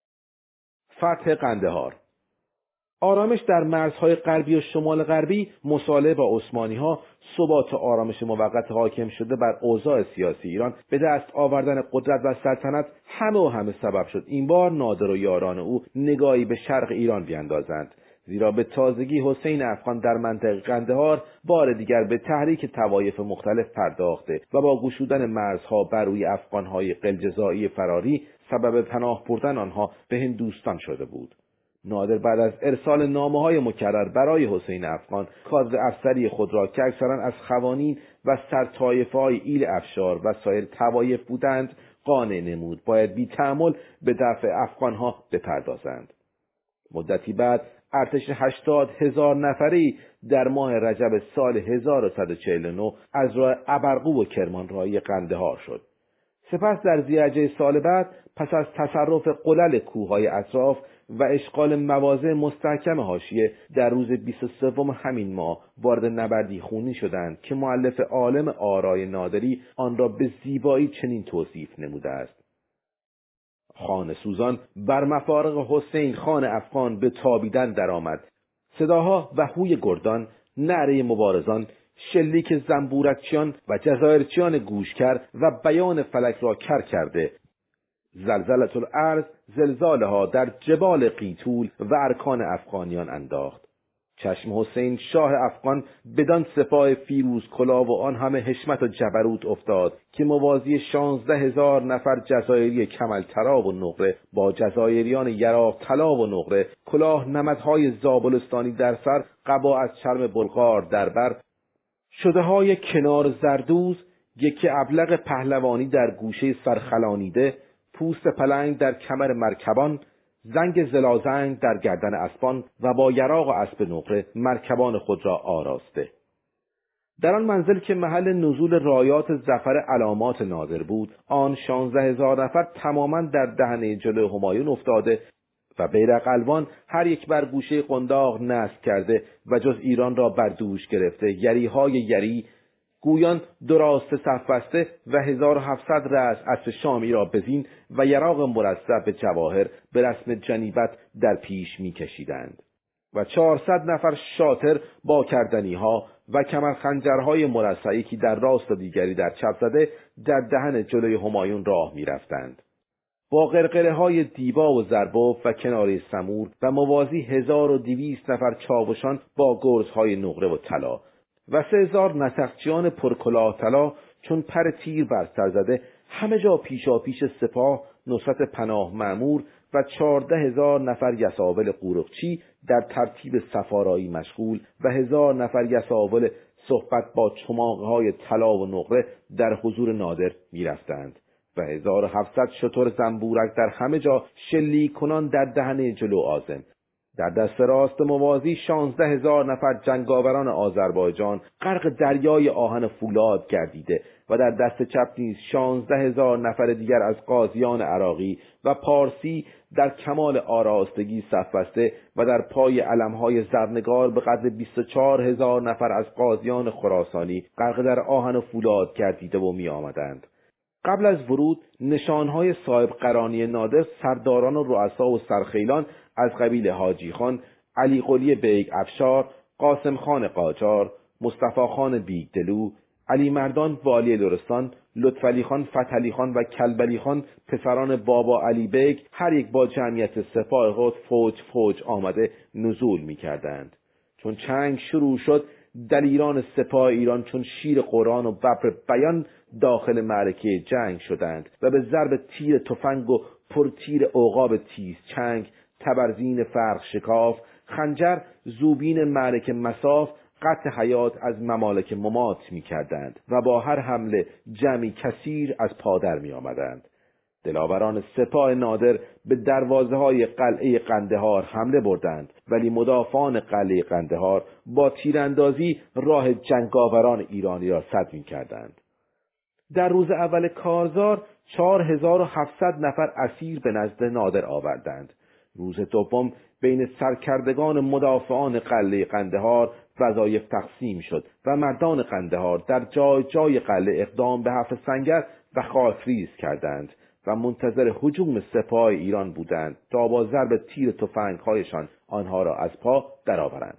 [SPEAKER 2] فتح قندهار. آرامش در مرزهای غربی و شمال غربی، مصالحه با عثمانی‌ها، ثبات و آرامش موقت حاکم شده بر اوضاع سیاسی ایران، به دست آوردن قدرت و سلطنت همه سبب شد این بار نادر و یاران او نگاهی به شرق ایران بیندازند، زیرا به تازگی حسین افغان در منطقه قندهار بار دیگر به تحریک طوایف مختلف پرداخته و با گشودن مرزها بر روی افغان‌های قلجزایی فراری سبب پناه بردن آنها به هندوستان شده بود. نادر بعد از ارسال نامه‌های مکرر برای حسین افغان، کادر افسری خود را که اکثرا از خوانین و سرطایفه‌های ایل افشار و سایر طوایف بودند قانع نمود باید بی تأمل به دفع افغان‌ها بپردازند. مدتی بعد ارتش 80,000 نفری در ماه رجب سال 1149 از راه ابرقو و کرمانرایی قندهار شد. سپس در ذی‌حجه سال بعد پس از تصرف قلل کوههای اطراف و اشغال مواضع مستحکم حاشیه در روز 23 همین ماه وارد نبردی خونی شدند که مؤلف عالم آرای نادری آن را به زیبایی چنین توصیف نموده است: خانه سوزان بر مفارق حسین خان افغان به تابیدن درآمد. صداها و هوی گردان، نعره مبارزان، شلیک زنبورکچیان و جزایرچیان گوشکر و بیان فلک را کر کرده، زلزلة الارض زلزالها در جبال قیتول و ارکان افغانیان انداخت. چشم حسین شاه افغان بدان سپاه فیروز کلاه و آن همه حشمت و جبروت افتاد که موازی 16,000 نفر جزایری کمل طلا و نقره با جزایریان یراق طلا و نقره، کلاه نمدهای زابلستانی در سر، قبا از چرم بلغار در بر، شده های کنار زردوز، یک ابلق پهلوانی در گوشه سرخلانیده، پوست پلنگ در کمر مرکبان، زنگ زلازنگ در گردن اسبان و با یراق و اسب نقره مرکبان خود را آراسته. در آن منزل که محل نزول رایات ظفر علامات نادر بود، آن 16,000 نفر تماما در دهنه جلوی همایون افتاده و بیرق الوان هر یک بر گوشه قنداق نصب کرده و جز ایران را بر دوش گرفته، یریهای یری گویان دو راسته صف بسته و 1700 رأس اسب شامی را بزین و یراق مرصع به جواهر به رسم جنیبت در پیش می کشیدند و 400 نفر شاطر با کردنیها و کمر خنجرهای مرصعی که در راست و دیگری در چپ زده در دهن جلوی همایون راه می رفتند. با قرقره های دیبا و زربوف و کناره سمور و موازی 1200 نفر چاوشان با گرزهای نقره و طلا و 3000 نسخچیان پرکلاه طلا چون پر تیر بر سر زده، همه جا پیشاپیش سپاه نصرت پناه مأمور و 14,000 نفر یساول قورقچی در ترتیب سفارایی مشغول و 1000 نفر یساول صحبت با چماقهای طلا و نقره در حضور نادر می رفتند و 1700 شتر زنبورک در همه جا شلیک کنان در دهنه جلو عازم. در دست راست موازی 16,000 نفر جنگاوران آذربایجان غرق دریای آهن فولاد گردیده و در دست چپ نیز 16,000 نفر دیگر از غازیان عراقی و پارسی در کمال آراستگی صف بسته و در پای علمهای زرنگار به قدر 24,000 نفر از غازیان خراسانی غرق در آهن فولاد گردیده و می آمدند. قبل از ورود نشانهای صاحب قرانی نادر سرداران و رؤسا و سرخیلان از قبیل حاجی خان، علی قلی بیگ افشار، قاسم خان قاجار، مصطفی خان بیگدلو، علی مردان والی لرستان، لطفعلی خان فتحعلی خان و کلبلی خان پسران بابا علی بیگ هر یک با جمعیت سپاه خود فوج آمده نزول می کردند. چون چنگ شروع شد، دلیران سپاه ایران چون شیر قرآن و ببر بیان داخل معرکه جنگ شدند و به ضرب تیر تفنگ و پرتیر عقاب تیز چنگ، تبرزین فرق شکاف، خنجر، زوبین معرکه مساف، قطع حیات از ممالک ممات می کردند و با هر حمله جمعی کثیر از پادر می آمدند. دلاوران سپاه نادر به دروازه های قلعه قندهار حمله بردند، ولی مدافعان قلعه قندهار با تیراندازی راه جنگاوران ایرانی را سد می کردند. در روز اول کارزار 4700 نفر اسیر به نزد نادر آوردند. روز دوم بین سرکردگان مدافعان قلعه قندهار وظایف تقسیم شد و مردان قندهار در جای جای قلعه اقدام به حفر سنگر و خاکریز کردند و منتظر هجوم سپاه ایران بودند تا با ضرب تیر تفنگ‌هایشان آنها را از پا درآورند.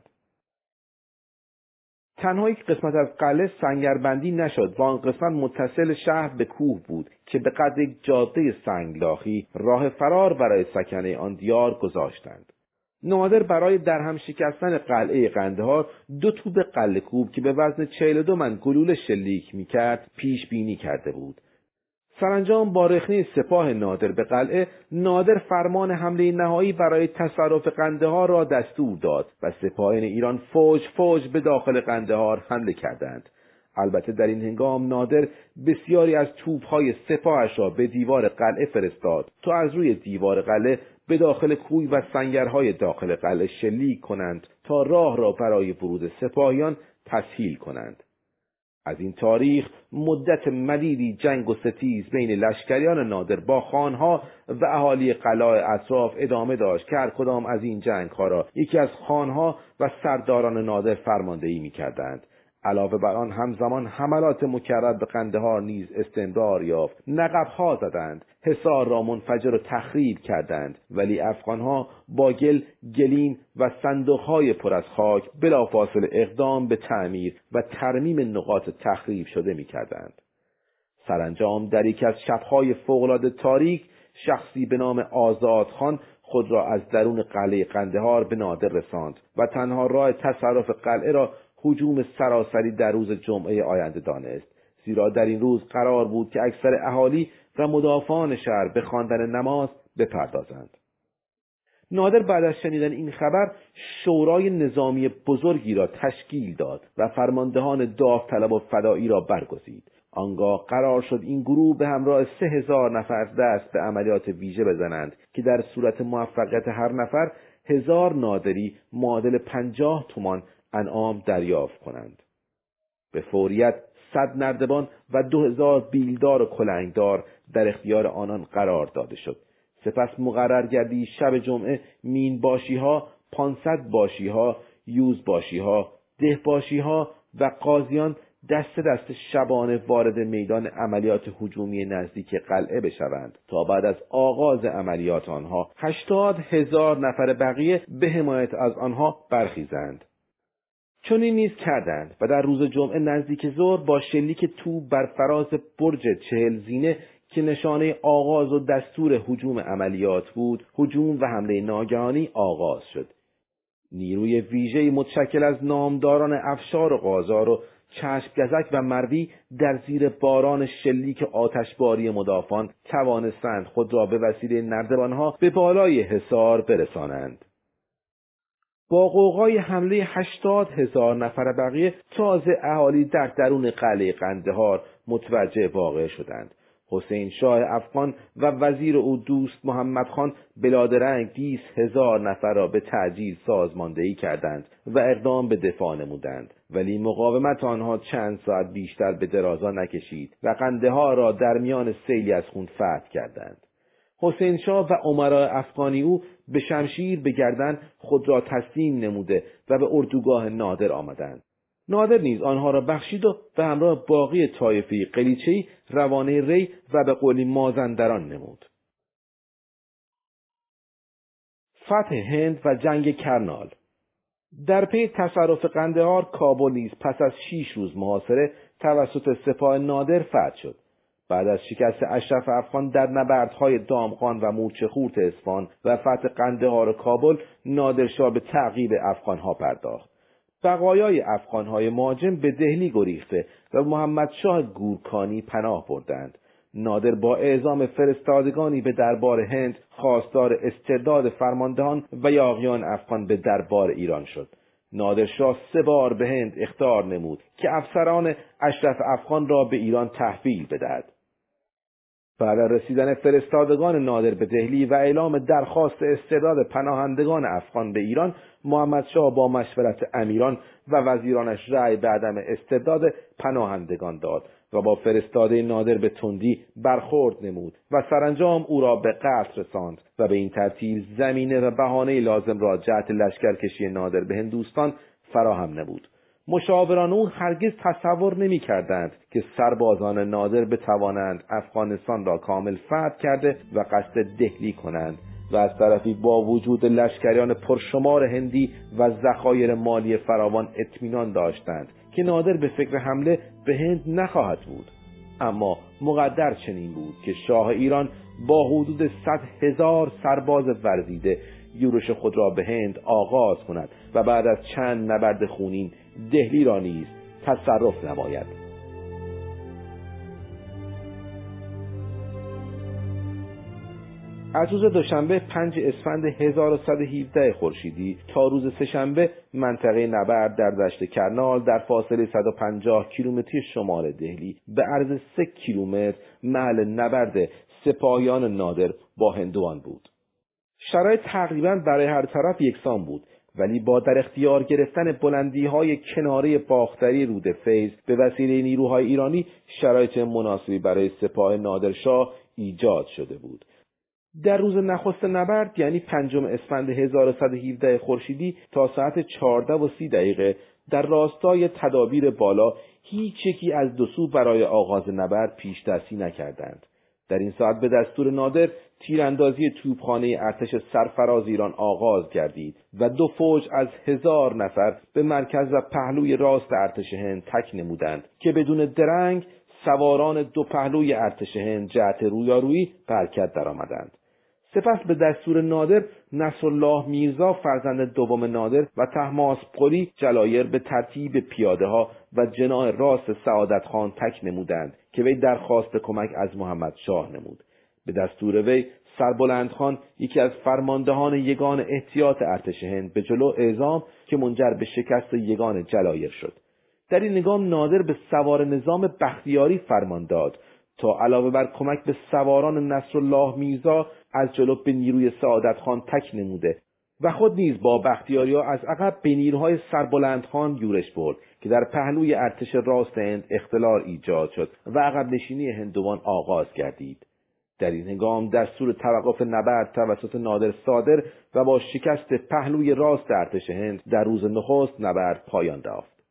[SPEAKER 2] تنها یک قسمت از قلعه سنگربندی نشد و آن قسمت متصل شهر به کوه بود که به قدر یک جاده سنگلاخی راه فرار برای سکنه آن دیار گذاشتند. نادر برای درهم شکستن قلعه قندهار 2 توپ قلعه کوب که به وزن 42 من گلوله شلیک می‌کرد پیش بینی کرده بود. سرانجام با رخنه سپاه نادر به قلعه، نادر فرمان حمله نهایی برای تصرف قندهار را دستور داد و سپاهیان ایران فوج به داخل قندهار حمله کردند. البته در این هنگام نادر بسیاری از توپ‌های سپاهش را به دیوار قلعه فرستاد تا از روی دیوار قلعه به داخل کوی و سنگرهای داخل قلعه شلیک کنند تا راه را برای ورود سپاهیان تسهیل کنند. از این تاریخ مدت مدیدی جنگ و ستیز بین لشکریان نادر با خانها و اهالی قلعه اطراف ادامه داشت که هر کدام از این جنگ‌ها را یکی از خانها و سرداران نادر فرماندهی می‌کردند. علاوه بر آن همزمان حملات مکرر به قندهار نیز استمرار یافت. نقب‌ها زدند، حصار را منفجر و تخریب کردند، ولی افغان‌ها با گلیم و صندوق‌های پر از خاک بلافاصله اقدام به تعمیر و ترمیم نقاط تخریب شده می‌کردند. سرانجام در یکی از شب‌های فوق‌العاده تاریک، شخصی به نام آزادخان خود را از درون قلعه قندهار به نادر رساند و تنها راه تصرف قلعه را هجوم سراسری در روز جمعه آینده دانست، زیرا در این روز قرار بود که اکثر اهالی و مدافعان شهر به خواندن نماز بپردازند. نادر بعد از شنیدن این خبر شورای نظامی بزرگی را تشکیل داد و فرماندهان داوطلب و فدایی را برگزید. آنگاه قرار شد این گروه به همراه 3000 نفر دست به عملیات ویژه بزنند که در صورت موفقیت هر نفر 1000 نادری معادل 50 تومان انعام دریافت کنند. به فوریت 100 نردبان و 2000 بیلدار و کلنگدار در اختیار آنان قرار داده شد. سپس مقرر گردید شب جمعه مینباشی‌ها، 500 باشی‌ها، یوزباشی‌ها، دهباشی‌ها و قاضیان دست دست شبانه وارد میدان عملیات هجومی نزدیک قلعه بشوند تا بعد از آغاز عملیات آنها 80,000 نفر بقیه به حمایت از آنها برخیزند. چنین نیز کردند و در روز جمعه نزدیک ظهر با شلیک توپ بر فراز برج 40 زینه که نشانه آغاز و دستور هجوم عملیات بود، هجوم و حمله ناگهانی آغاز شد. نیروی ویژه‌ای متشکل از نامداران افشار و قاجار و چشمگزک و مروی در زیر باران شلیک آتشباری مدافعان توانستند خود را به وسیله نردبانها به بالای حصار برسانند. با غوغای حمله 80,000 نفر بقیه تازه اهالی در درون قلعه قندهار متوجه واقعه شدند. حسین شاه افغان و وزیر او دوست محمد خان بلادرنگ 20,000 نفر را به تعجیل سازماندهی کردند و اقدام به دفاع نمودند، ولی مقاومت آنها چند ساعت بیشتر به درازا نکشید و قندهار را در میان سیلی از خون فتح کردند. حسین شاه و امرای افغانی او به شمشیر به گردن خود را تسلیم نموده و به اردوگاه نادر آمدند. نادر نیز آنها را بخشید و به همراه باقی طایفه قلیچه‌ای روانه ری و به قولی مازندران نمود. فتح هند و جنگ کرنال. در پی تصرف قندهار، کابل نیز پس از 6 روز محاصره توسط سپاه نادر فتح شد. بعد از شکست اشرف افغان در نبردهای دامغان و مورچه‌خورد اصفهان و فتح قندهار و کابل، نادرشاه به تعقیب افغانها پرداخت. بقایای افغانهای مهاجم به دهلی گریخته و محمد شاه گورکانی پناه بردند. نادر با اعزام فرستادگانی به دربار هند خواستار استرداد فرماندهان و یاغیان افغان به دربار ایران شد. نادرشاه 3 بار به هند اخطار نمود که افسران اشرف افغان را به ایران تحویل بدهد. بعد از رسیدن فرستادگان نادر به دهلی و اعلام درخواست استرداد پناهندگان افغان به ایران، محمد شاه با مشورت امیران و وزیرانش رأی به عدم استرداد پناهندگان داد و با فرستاده نادر به تندی برخورد نمود و سرانجام او را به قتل رساند و به این ترتیب زمینه و بهانه لازم را جهت لشکرکشی نادر به هندوستان فراهم نمود. مشاوران او هرگز تصور نمی‌کردند که سربازان نادر بتوانند افغانستان را کامل فتح کرده و قصد دهلی کنند و از طرفی با وجود لشکریان پرشمار هندی و ذخایر مالی فراوان اطمینان داشتند که نادر به فکر حمله به هند نخواهد بود. اما مقدر چنین بود که شاه ایران با حدود 100,000 سرباز ورزیده یورش خود را به هند آغاز کند و بعد از چند نبرد خونین دهلی را نیز تصرف نماید. از روز دوشنبه 5 اسفند 1117 خورشیدی تا روز سه‌شنبه منطقه نبرد در دشت کرنال در فاصله 150 کیلومتری شمال دهلی به عرض 3 کیلومتر محل نبرد سپاهیان نادر با هندوان بود. شرایط تقریباً برای هر طرف یکسان بود، ولی با در اختیار گرفتن بلندی‌های کناره باختری رود فیض به وسیله نیروهای ایرانی شرایط مناسبی برای سپاه نادرشاه ایجاد شده بود. در روز نخست نبرد یعنی 5 اسفند 1117 خورشیدی تا ساعت 14:30 در راستای تدابیر بالا هیچ یکی از دو سو برای آغاز نبرد پیش دستی نکردند. در این ساعت به دستور نادر تیراندازی توپخانه ارتش سرفراز ایران آغاز گردید و 2 فوج از 1000 نفر به مرکز و پهلوی راست ارتش هند تک نمودند که بدون درنگ سواران 2 پهلوی ارتش هند جهت رویارویی به حرکت درآمدند. سپس به دستور نادر نصرالله میرزا فرزند دوم نادر و طهماسپ جلایر به ترتیب پیاده‌ها و جناح راست سعادت خان تک نمودند که وی درخواست کمک از محمد شاه نمود. به دستور وی سربلند خان یکی از فرماندهان یگان احتیاط ارتش هند به جلو اعزام که منجر به شکست یگان جلایر شد. در این هنگام نادر به سوار نظام بختیاری فرمان داد تا علاوه بر کمک به سواران نصرالله میرزا از جلو به نیروی سعادت خان تک نموده و خود نیز با بختیاری‌ها از عقب به نیروهای سربلند خان یورش برد که در پهلوی ارتش راست هند اختلال ایجاد شد و عقب نشینی هندوان آغاز گردید. در این هنگام دستور توقف نبرد توسط نادر صادر و با شکست پهلوی راست ارتش هند در روز نخست نبرد پایان یافت.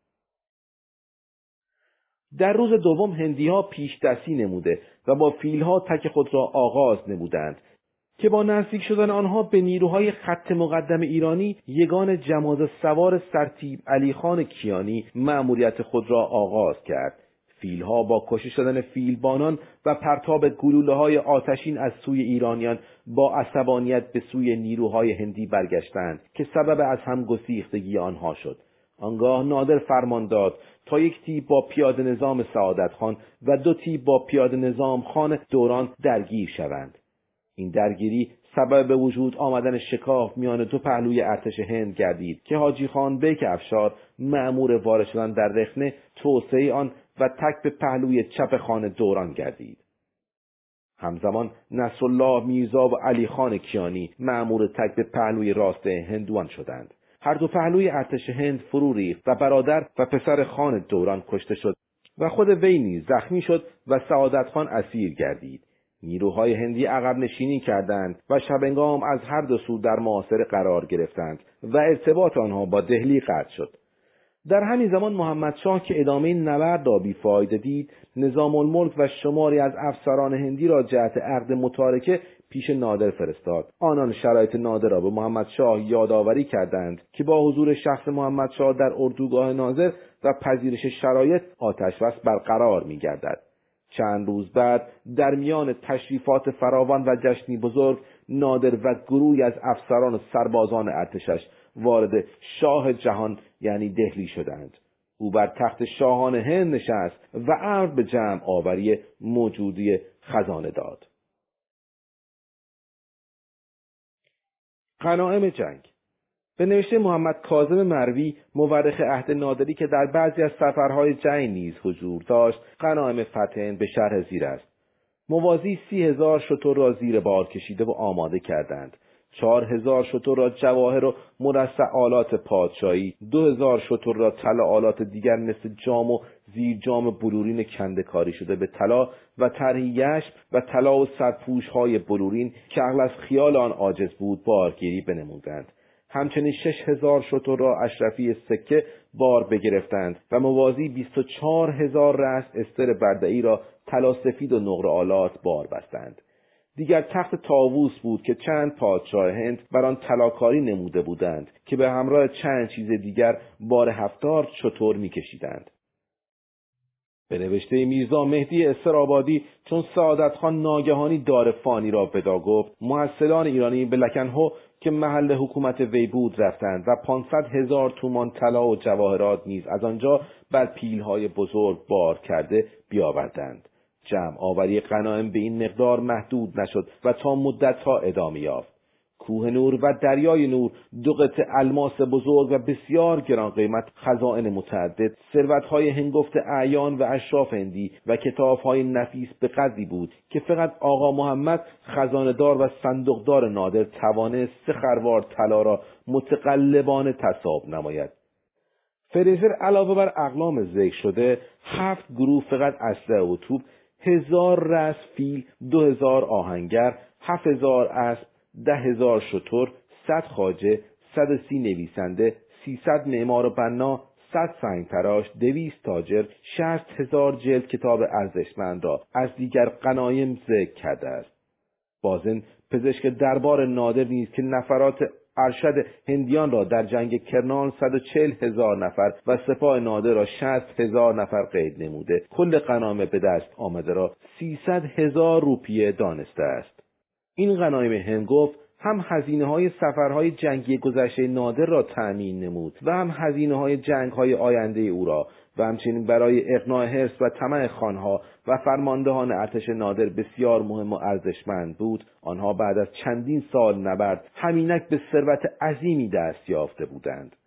[SPEAKER 2] در روز دوم هندی‌ها پیش دستی نموده و با فیل‌ها تک خود را آغاز نمودند که با نزدیک شدن آنها به نیروهای خط مقدم ایرانی یگان جمازه سوار سرتیپ علی خان کیانی مأموریت خود را آغاز کرد. فیلها با کشته شدن فیلبانان و پرتاب گلوله‌های آتشین از سوی ایرانیان با عصبانیت به سوی نیروهای هندی برگشتند که سبب از هم گسیختگی آنها شد. آنگاه نادر فرمان داد تا یک تیپ با پیاده نظام سعادت خان و 2 تیپ با پیاده نظام خان دوران درگیر شوند. این درگیری سبب به وجود آمدن شکاف میان 2 پهلوی ارتش هند گردید که حاجی خان بیک افشار مأمور وارد شدن در رخنه توسعه آن و تک به پهلوی چپ خان دوران گردید. همزمان نصرالله میرزا و علی خان کیانی مأمور تک به پهلوی راست هندوان شدند. هر 2 پهلوی ارتش هند فرو ریخت و برادر و پسر خان دوران کشته شد و خود وی نیز زخمی شد و سعادت خان اسیر گردید. نیروهای هندی عقب نشینی کردند و شبنگام از هر 2 سو در محاصره قرار گرفتند و ارتباط آنها با دهلی قطع شد. در همین زمان محمد شاه که ادامه نبرد را بی‌فایده دید، نظام الملک و شماری از افسران هندی را جهت عقد متارکه پیش نادر فرستاد. آنان شرایط نادر را به محمد شاه یادآوری کردند که با حضور شخص محمد شاه در اردوگاه ناظر و پذیرش شرایط آتش‌بس برقرار می‌گردد. چند روز بعد در میان تشریفات فراوان و جشنی بزرگ، نادر و گروهی از افسران و سربازان ارتشش وارد شاه جهان یعنی دهلی شدند. او بر تخت شاهان هند نشست و امر به جمع آوری موجودی خزانه داد. غنایم جنگ. به نوشته محمد کاظم مروی مورخ عهد نادری که در بعضی از سفرهای جنگ نیز حضور داشت، غنایم فتح هند به شرح زیر است. موازی 30,000 شتر را زیر بار کشیده و آماده کردند. 4,000 شتر را جواهر و مرصع آلات پادشاهی، 2,000 شتر را طلا آلات دیگر مثل جام و زیر جام بلورین کنده کاری شده به طلا و طرحی یشم و طلا و سرپوش‌های بلورین که عقل از خیال آن عاجز بود بارگیری بنمودند. همچنین 6,000 شتر را اشرفی سکه بار بگرفتند و موازی 24,000 رأس استر برده‌ای را طلا سفید و نقره آلات بار بستند. دیگر تخت طاووس بود که چند پادشاه هند بر آن طلاکاری نموده بودند که به همراه چند چیز دیگر بار 70 شتر می‌کشیدند. به نوشته میرزا مهدی استرآبادی، چون سعادت خان ناگهانی دار فانی را ودا گفت، محصلان ایرانی به لکنهو که محل حکومت وی بود رفتند و 500,000 تومان طلا و جواهرات نیز از آنجا بر پیلهای بزرگ بار کرده بیاوردند. جمع آوری غنایم به این مقدار محدود نشد و تا مدت‌ها ادامه یافت. کوه نور و دریای نور، 2 قطعه الماس بزرگ و بسیار گران قیمت، خزائن متعدد، ثروت‌های هنگفت اعیان و اشراف هندی و کتاب‌های نفیس به قدری بود که فقط آقا محمد خزانه‌دار و صندوقدار نادر توانست 3 خروار طلا را متقلبانه تصاحب نماید. فریزر علاوه بر اقلام ذکر شده 7 گروه فقط اسلحه و توپ، 1000 رأس فیل، 2000 آهنگر، 7000 اسب، 10,000 شتر، 100 خواجه، 130 نویسنده، 300 معمار و بنا، 100 سنگ تراش، 200 تاجر، 60,000 جلد کتاب ارزشمند را از دیگر غنایم ذکر کرده است. بازن پزشک دربار نادر نیز که نفرات ارشد هندیان را در جنگ کرنان 140,000 نفر و سپاه نادر را 60,000 نفر قید نموده، کل غنایم به دست آمده را 300,000 روپیه دانسته است. این غنایم هنگفت هم هزینه‌های سفرهای جنگی گذشته نادر را تأمین نمود و هم هزینه‌های جنگ‌های آینده او را و همچنین برای اقناع حرص و طمع خانها و فرماندهان ارتش نادر بسیار مهم و ارزشمند بود. آنها بعد از چندین سال نبرد همینک به ثروت عظیمی دست یافته بودند.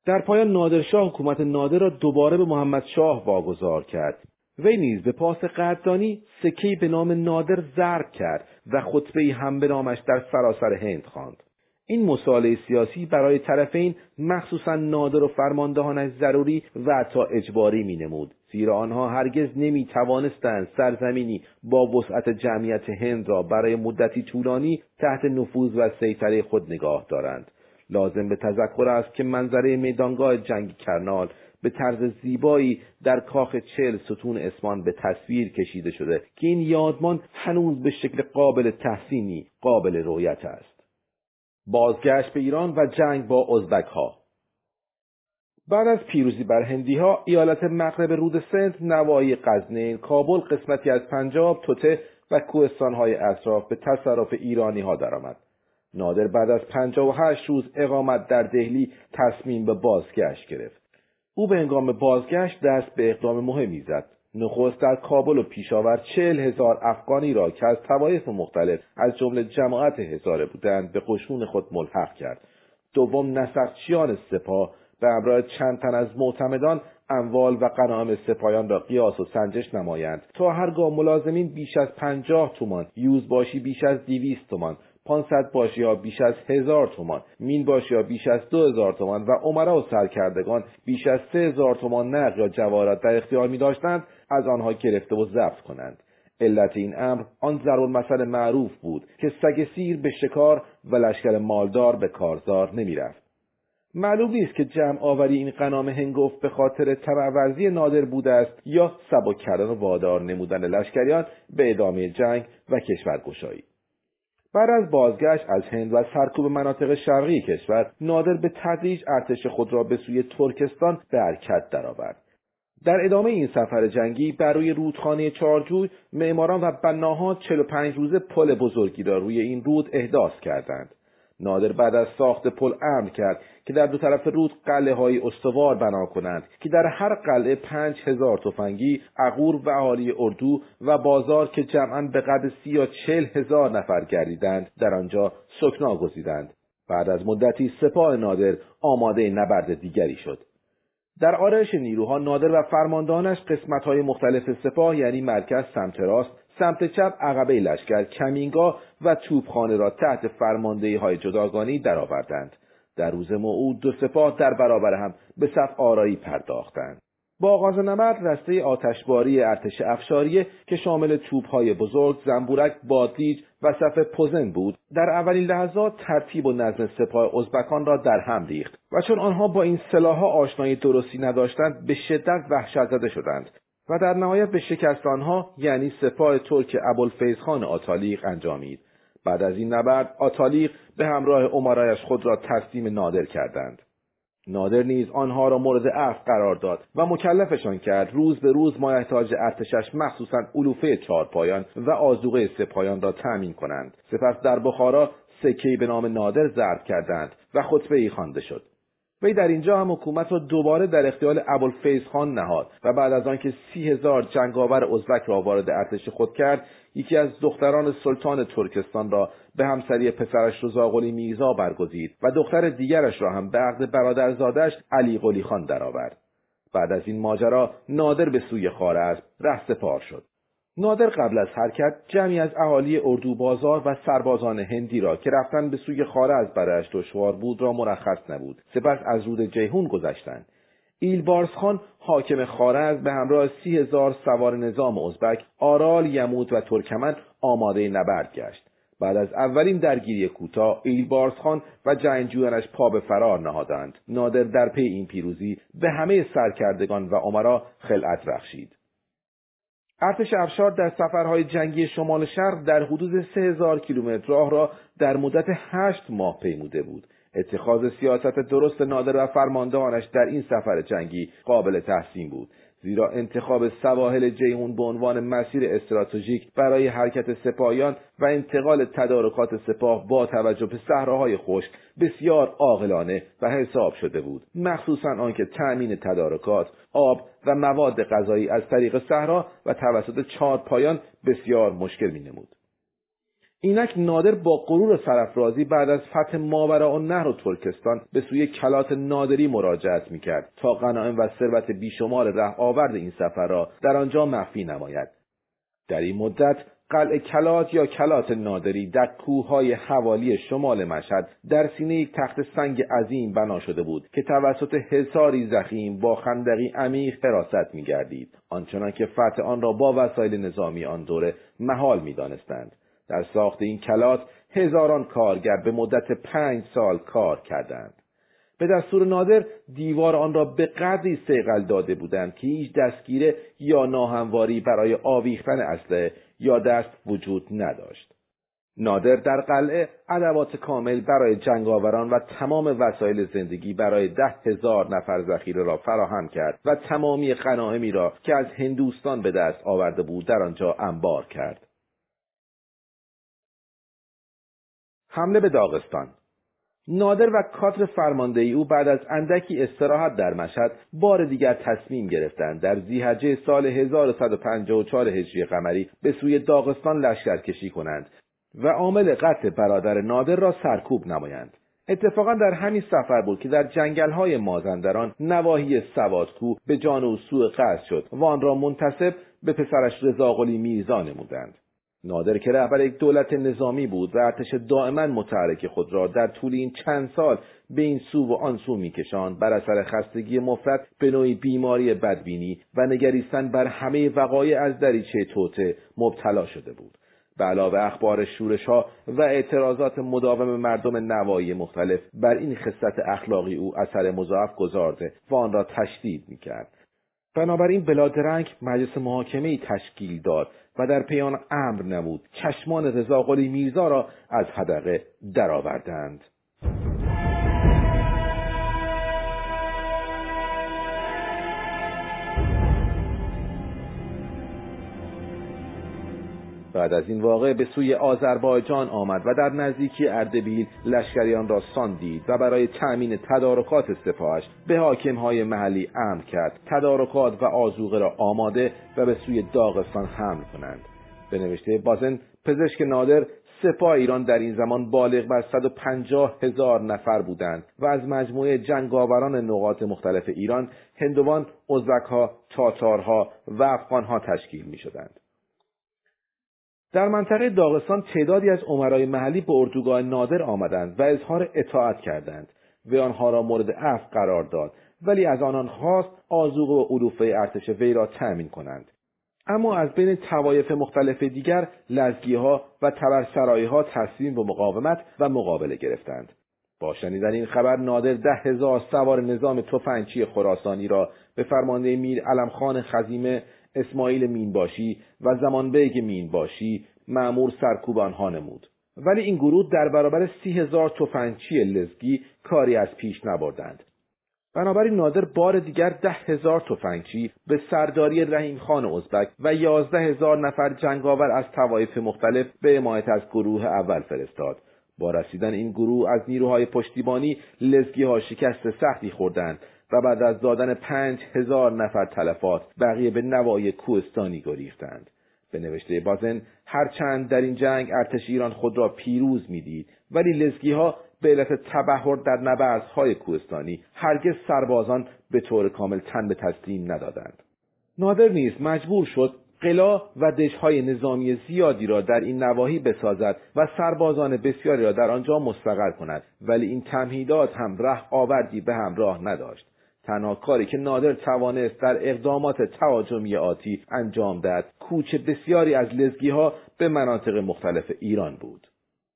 [SPEAKER 2] در پایان نادرشاه حکومت نادر را دوباره به محمدشاه واگذار کرد. وی نیز به پاس قدردانی سکه‌ای به نام نادر ضرب کرد و خطبه‌ای هم به نامش در سراسر هند خواند. این مصالحه سیاسی برای طرفین مخصوصا نادر و فرماندهانش ضروری و حتی اجباری می‌نمود، زیرا آنها هرگز نمی‌توانستند سرزمینی با وسعت جمعیت هند را برای مدتی طولانی تحت نفوذ و سیطره خود نگاه دارند. لازم به تذکر است که منظره میدانگاه جنگ کرنال به طرز زیبایی در کاخ 40 ستون اسمان به تصویر کشیده شده که این یادمان هنوز به شکل قابل تحسینی قابل رؤیت است. بازگشت به ایران و جنگ با ازبک‌ها. بعد از پیروزی بر هندی‌ها، ایالت مغرب رود سند، نواحی غزنین، کابل، قسمتی از پنجاب، توطه و کوهستان‌های اطراف به تصرف ایرانی‌ها درآمد. نادر بعد از 58 روز اقامت در دهلی تصمیم به بازگشت گرفت. او به هنگام بازگشت دست به اقدام مهمی زد. نخست در کابل و پیشاور 40,000 افغانی را که از طوایف مختلف از جمله جماعت هزاره بودند به قشون خود ملحق کرد. دوم نسخچیان سپاه به همراه چند تن از معتمدان اموال و غنایم سپاهیان را قیاس و سنجش نمایند تا هرگاه ملازمین بیش از 50 تومان، یوزباشی بیش از 200 تومان، 500 باشی‌ها بیش از 1000 تومان، مین باشی‌ها بیش از 2000 تومان و امرا و سرکردگان بیش از 3000 تومان نقد یا جواهرات در اختیار می‌داشتند از آنها گرفته و ضبط کنند. علت این امر آن ضرب‌المثل معروف بود که سگ سیر به شکار و لشکر مالدار به کارزار نمی‌رفت. معلوم نیست که جمع آوری این غنایم هنگفت به خاطر طمع‌ورزی نادر بوده است یا سبک کردن و وادار نمودن لشکریان به ادامه جنگ و کشورگشایی. بعد از بازگشت از هند و سرکوب مناطق شرقی کشور، نادر به تدریج ارتش خود را به سوی ترکستان به حرکت درآورد. در ادامه این سفر جنگی بر روی رودخانه چارجوی، معماران و بناها 45 روزه پل بزرگی را روی این رود احداث کردند. نادر بعد از ساخت پل امر کرد که در دو طرف رود قلعه‌های استوار بنا کنند که در هر قلعه 5000 تفنگی، عقور و اهالی اردو و بازار که جمعاً به قدر 30 یا 40,000 نفر گردیدند در آنجا سکنا گزیدند. بعد از مدتی سپاه نادر آماده نبرد دیگری شد. در آرایش نیروها نادر و فرماندهانش قسمت‌های مختلف سپاه یعنی مرکز سمت راست، سمت چپ عقبه لشکر، کمینگاه و توپخانه را تحت فرماندهی‌های جداگانه درآوردند. در روز موعود دو سپاه در برابر هم به صف آرایی پرداختند. با آغاز نبرد رسته آتشباری ارتش افشاریه که شامل توپ‌های بزرگ، زنبورک، بادلیج و صف پوزن بود، در اولین لحظات ترتیب و نظم سپاه ازبکان را در هم ریخت و چون آنها با این سلاح‌ها آشنایی درستی نداشتند به شدت وحشت زده شدند و در نهایت به شکست آنها یعنی سپاه ترک ابوالفیض خان آتالیق انجامید. بعد از این نبرد آتالیق به همراه امرایش خود را تسلیم نادر کردند. نادر نیز آنها را مورد عفو قرار داد و مکلفشان کرد روز به روز مایحتاج ارتشش مخصوصاً علوفه چارپایان و آذوقه سپاهیان را تأمین کنند. سپس در بخارا سکه‌ای به نام نادر ضرب کردند و خطبه‌ای خوانده شد. وی در اینجا هم حکومت را دوباره در اختیار ابوالفیض خان نهاد و بعد از آنکه 30,000 جنگاور ازبک را وارد ارتش خود کرد، یکی از دختران سلطان ترکستان را به همسری پسرش رضاقلی میرزا برگزید و دختر دیگرش را هم به عقد برادرزادش علی قلی خان درآورد. بعد از این ماجرا نادر به سوی خوارزم رهسپار شد. نادر قبل از حرکت جمعی از اهالی اردو بازار و سربازان هندی را که رفتن به سوی خوارزم برایش دشوار بود را مرخص نبود. سپس از رود جیهون گذشتند. ایلبارس خان حاکم خوارزم به همراه 30,000 سوار نظام ازبک، آرال، یمود و ترکمن آماده نبرد گشت. بعد از اولین درگیری کوتاه ایلبارس خان و جنگجویانش پا به فرار نهادند. نادر در پی این پیروزی به همه سرکردگان و امرا خلعت بخشید. ارتش افشار در سفرهای جنگی شمال شرق در حدود 3000 کیلومتر راه را در مدت 8 ماه پیموده بود. اتخاذ سیاست درست نادر و فرماندهانش در این سفر جنگی قابل تحسین بود، زیرا انتخاب سواحل جیهون به عنوان مسیر استراتژیک برای حرکت سپاهیان و انتقال تدارکات سپاه با توجه به صحراهای خشک بسیار عاقلانه و حساب شده بود، مخصوصاً آنکه تأمین تدارکات، آب و مواد غذایی از طریق صحرا و توسط چارپایان بسیار مشکل می‌نمود. اینک نادر با غرور سرافرازی بعد از فتح ماوراءالنهر و ترکستان به سوی کلات نادری مراجعت میکرد تا غنایم و ثروت بیشمار ره آورد این سفر را در آنجا مخفی نماید. در این مدت قلعه کلات یا کلات نادری در کوههای حوالی شمال مشهد در سینه یک تخت سنگ عظیم بنا شده بود که توسط حصاری ضخیم با خندقی عمیق حراست می‌گردید، آنچنان که فتح آن را با وسایل نظامی آن دوره محال می‌دانستند. در ساخت این کلات هزاران کارگر به مدت 5 سال کار کردند. به دستور نادر دیوار آن را به قدری صیقل داده بودند که هیچ دستگیره یا ناهمواری برای آویختن اسلحه یا دست وجود نداشت. نادر در قلعه ادوات کامل برای جنگاوران و تمام وسایل زندگی برای 10,000 نفر ذخیره را فراهم کرد و تمامی غنایمی را که از هندوستان به دست آورده بود در آنجا انبار کرد. حمله به داغستان. نادر و کادر فرماندهی او بعد از اندکی استراحت در مشهد بار دیگر تصمیم گرفتند در ذی‌حجه سال 1154 هجری قمری به سوی داغستان لشکرکشی کنند و عامل قتل برادر نادر را سرکوب نمایند. اتفاقا در همین سفر بود که در جنگل‌های مازندران نواحی سوادکوه به جان او سوء قصد شد و آن را منتسب به پسرش رضاقلی میرزا نمودند. نادر که رهبر یک دولت نظامی بود و ارتش دائما متحرک خود را در طول این چند سال به این سو و آن سو می‌کشاند، بر اثر خستگی مفرط به نوعی بیماری بدبینی و نگریستن بر همه وقایع از دریچه توطئه مبتلا شده بود. به علاوه اخبار شورش‌ها و اعتراضات مداوم مردم نواحی مختلف بر این خصلت اخلاقی او اثر مضاعف گذارده و آن را تشدید می‌کرد. بنابراین بلادرنگ مجلس محاکمه‌ای تشکیل داد و در پی آن امر نمود چشمان رضاقلی میرزا را از حدقه درآوردند. بعد از این واقعه به سوی آذربایجان آمد و در نزدیکی اردبیل لشکریان را ساندید و برای تأمین تدارکات سپاهش به حاکمهای محلی امر کرد تدارکات و آذوقه را آماده و به سوی داغستان حمل کنند. به نوشته بازن پزشک نادر، سپاه ایران در این زمان بالغ بر 150,000 نفر بودند و از مجموعه جنگاوران نقاط مختلف ایران، هندوان، ازبک‌ها، تاتارها و افغان‌ها تشکیل می‌شدند. در منطقه داغستان تعدادی از امرای محلی به اردوگاه نادر آمدند و اظهار اطاعت کردند و آنها را مورد عفو قرار داد، ولی از آنان خواست آذوقه و علوفه ارتش وی را تأمین کنند. اما از بین طوایف مختلف دیگر لزگی‌ها و تبرسرایی‌ها تصمیم به مقاومت و مقابله گرفتند. با شنیدن این خبر نادر 10,000 سوار نظام تفنگچی خراسانی را به فرمانده میر علمخان خزیمه، اسماعیل مینباشی و زمانبیگ مینباشی مأمور سرکوب آنها نمود. ولی این گروه در برابر 30,000 تفنگچی لزگی کاری از پیش نبردند. بنابراین نادر بار دیگر 10,000 تفنگچی به سرداری رحیم خان ازبک و 11,000 نفر جنگاور از طوایف مختلف به حمایت از گروه اول فرستاد. با رسیدن این گروه از نیروهای پشتیبانی، لزگی‌ها شکست سختی خوردند و بعد از دادن 5,000 نفر تلفات بقیه به نواحی کوهستانی گریختند. به نوشته بازن هرچند در این جنگ ارتش ایران خود را پیروز می‌دید، ولی لزگی‌ها به علت تبحر در نبردهای کوهستانی هرگز سربازان به طور کامل تن به تسلیم ندادند. نادر نیز مجبور شد قلا و دژهای نظامی زیادی را در این نواحی بسازد و سربازان بسیاری را در آنجا مستقر کند، ولی این تمهیدات هم ره آوردی به همراه نداشت. تنها کاری که نادر توانست در اقدامات تهاجمی آتی انجام دهد کوچ بسیاری از لزگی‌ها به مناطق مختلف ایران بود.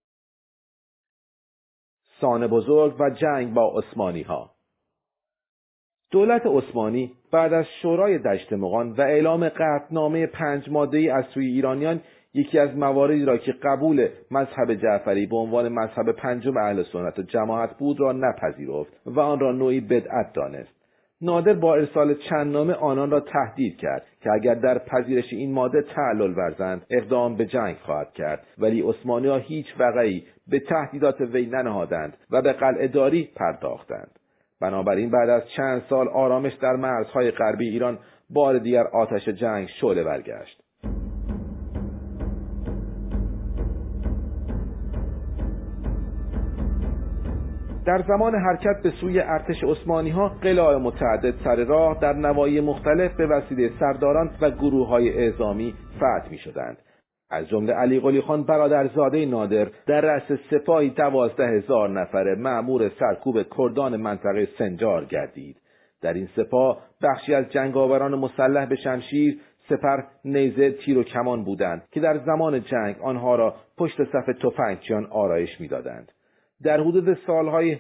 [SPEAKER 2] سان بزرگ و جنگ با عثمانی‌ها. دولت عثمانی بعد از شورای دشت مغان و اعلام قطعنامه 5 ماده‌ای از سوی ایرانیان، یکی از مواردی را که قبول مذهب جعفری به عنوان مذهب پنجم اهل سنت و جماعت بود را نپذیرفت و آن را نوعی بدعت دانست. نادر با ارسال چند نامه آنان را تهدید کرد که اگر در پذیرش این ماده تعلل ورزند اقدام به جنگ خواهد کرد، ولی عثمانی‌ها هیچ وقعی به تهدیدات وی ننهادند و به قلعه‌داری پرداختند. بنابراین بعد از چند سال آرامش در مرزهای غربی ایران بار دیگر آتش جنگ شعله برگشت. در زمان حرکت به سوی ارتش عثمانی‌ها قلاع متعدد سر راه در نواحی مختلف به وسیله سرداران و گروه‌های اعزامی فتح می‌شدند. از جمله علی قلی خان برادرزاده نادر در رأس سپاهی 12,000 نفره مأمور سرکوب کردان منطقه سنجار گردید. در این سپاه بخشی از جنگاوران مسلح به شمشیر، سپر، نیزه، تیر و کمان بودند که در زمان جنگ آنها را پشت صف تفنگچیان آرایش می‌دادند. در حدود سالهای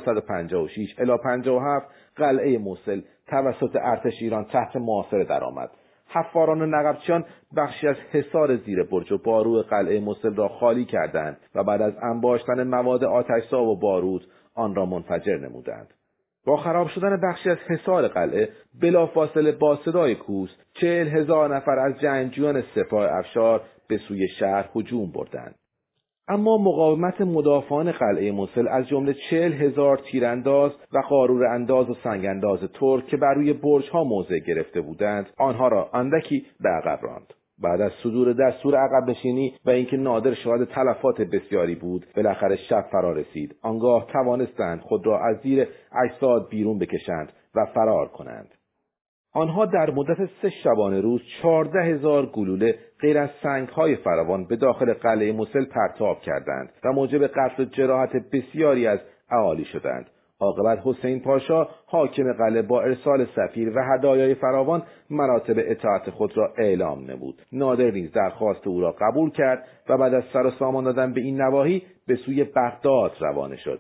[SPEAKER 2] 1156 الی 57 قلعه موصل توسط ارتش ایران تحت محاصره درآمد. حفاران نقبچیان بخشی از حصار زیر برج و بارو قلعه موصل را خالی کردند و بعد از انباشتن مواد آتش‌زا و بارود آن را منفجر نمودند. با خراب شدن بخشی از حصار قلعه بلافاصله با صدای کوس 40,000 نفر از جنگجویان سپاه افشار به سوی شهر هجوم بردند. اما مقاومت مدافعان قلعه موصل از جمله 40,000 تیرانداز و قاروره انداز و سنگ انداز ترک که بر روی برج‌ها موضع گرفته بودند آنها را اندکی به عقب راند. بعد از صدور دستور عقب نشینی و اینکه نادر شاهد تلفات بسیاری بود، بالاخره شب فرا رسید. آنگاه توانستند خود را از زیر اجساد بیرون بکشند و فرار کنند. آنها در مدت 3 شبانه روز 14,000 گلوله غیر از سنگ‌های فراوان به داخل قلعه موصل پرتاب کردند و موجب قتل و جراحت بسیاری از اهالی شدند. عاقبت حسین پاشا حاکم قلعه با ارسال سفیر و هدایای فراوان مراتب اطاعت خود را اعلام نمود. نادر نیز درخواست او را قبول کرد و بعد از سر و سامان دادن به این نواحی به سوی بغداد روانه شد.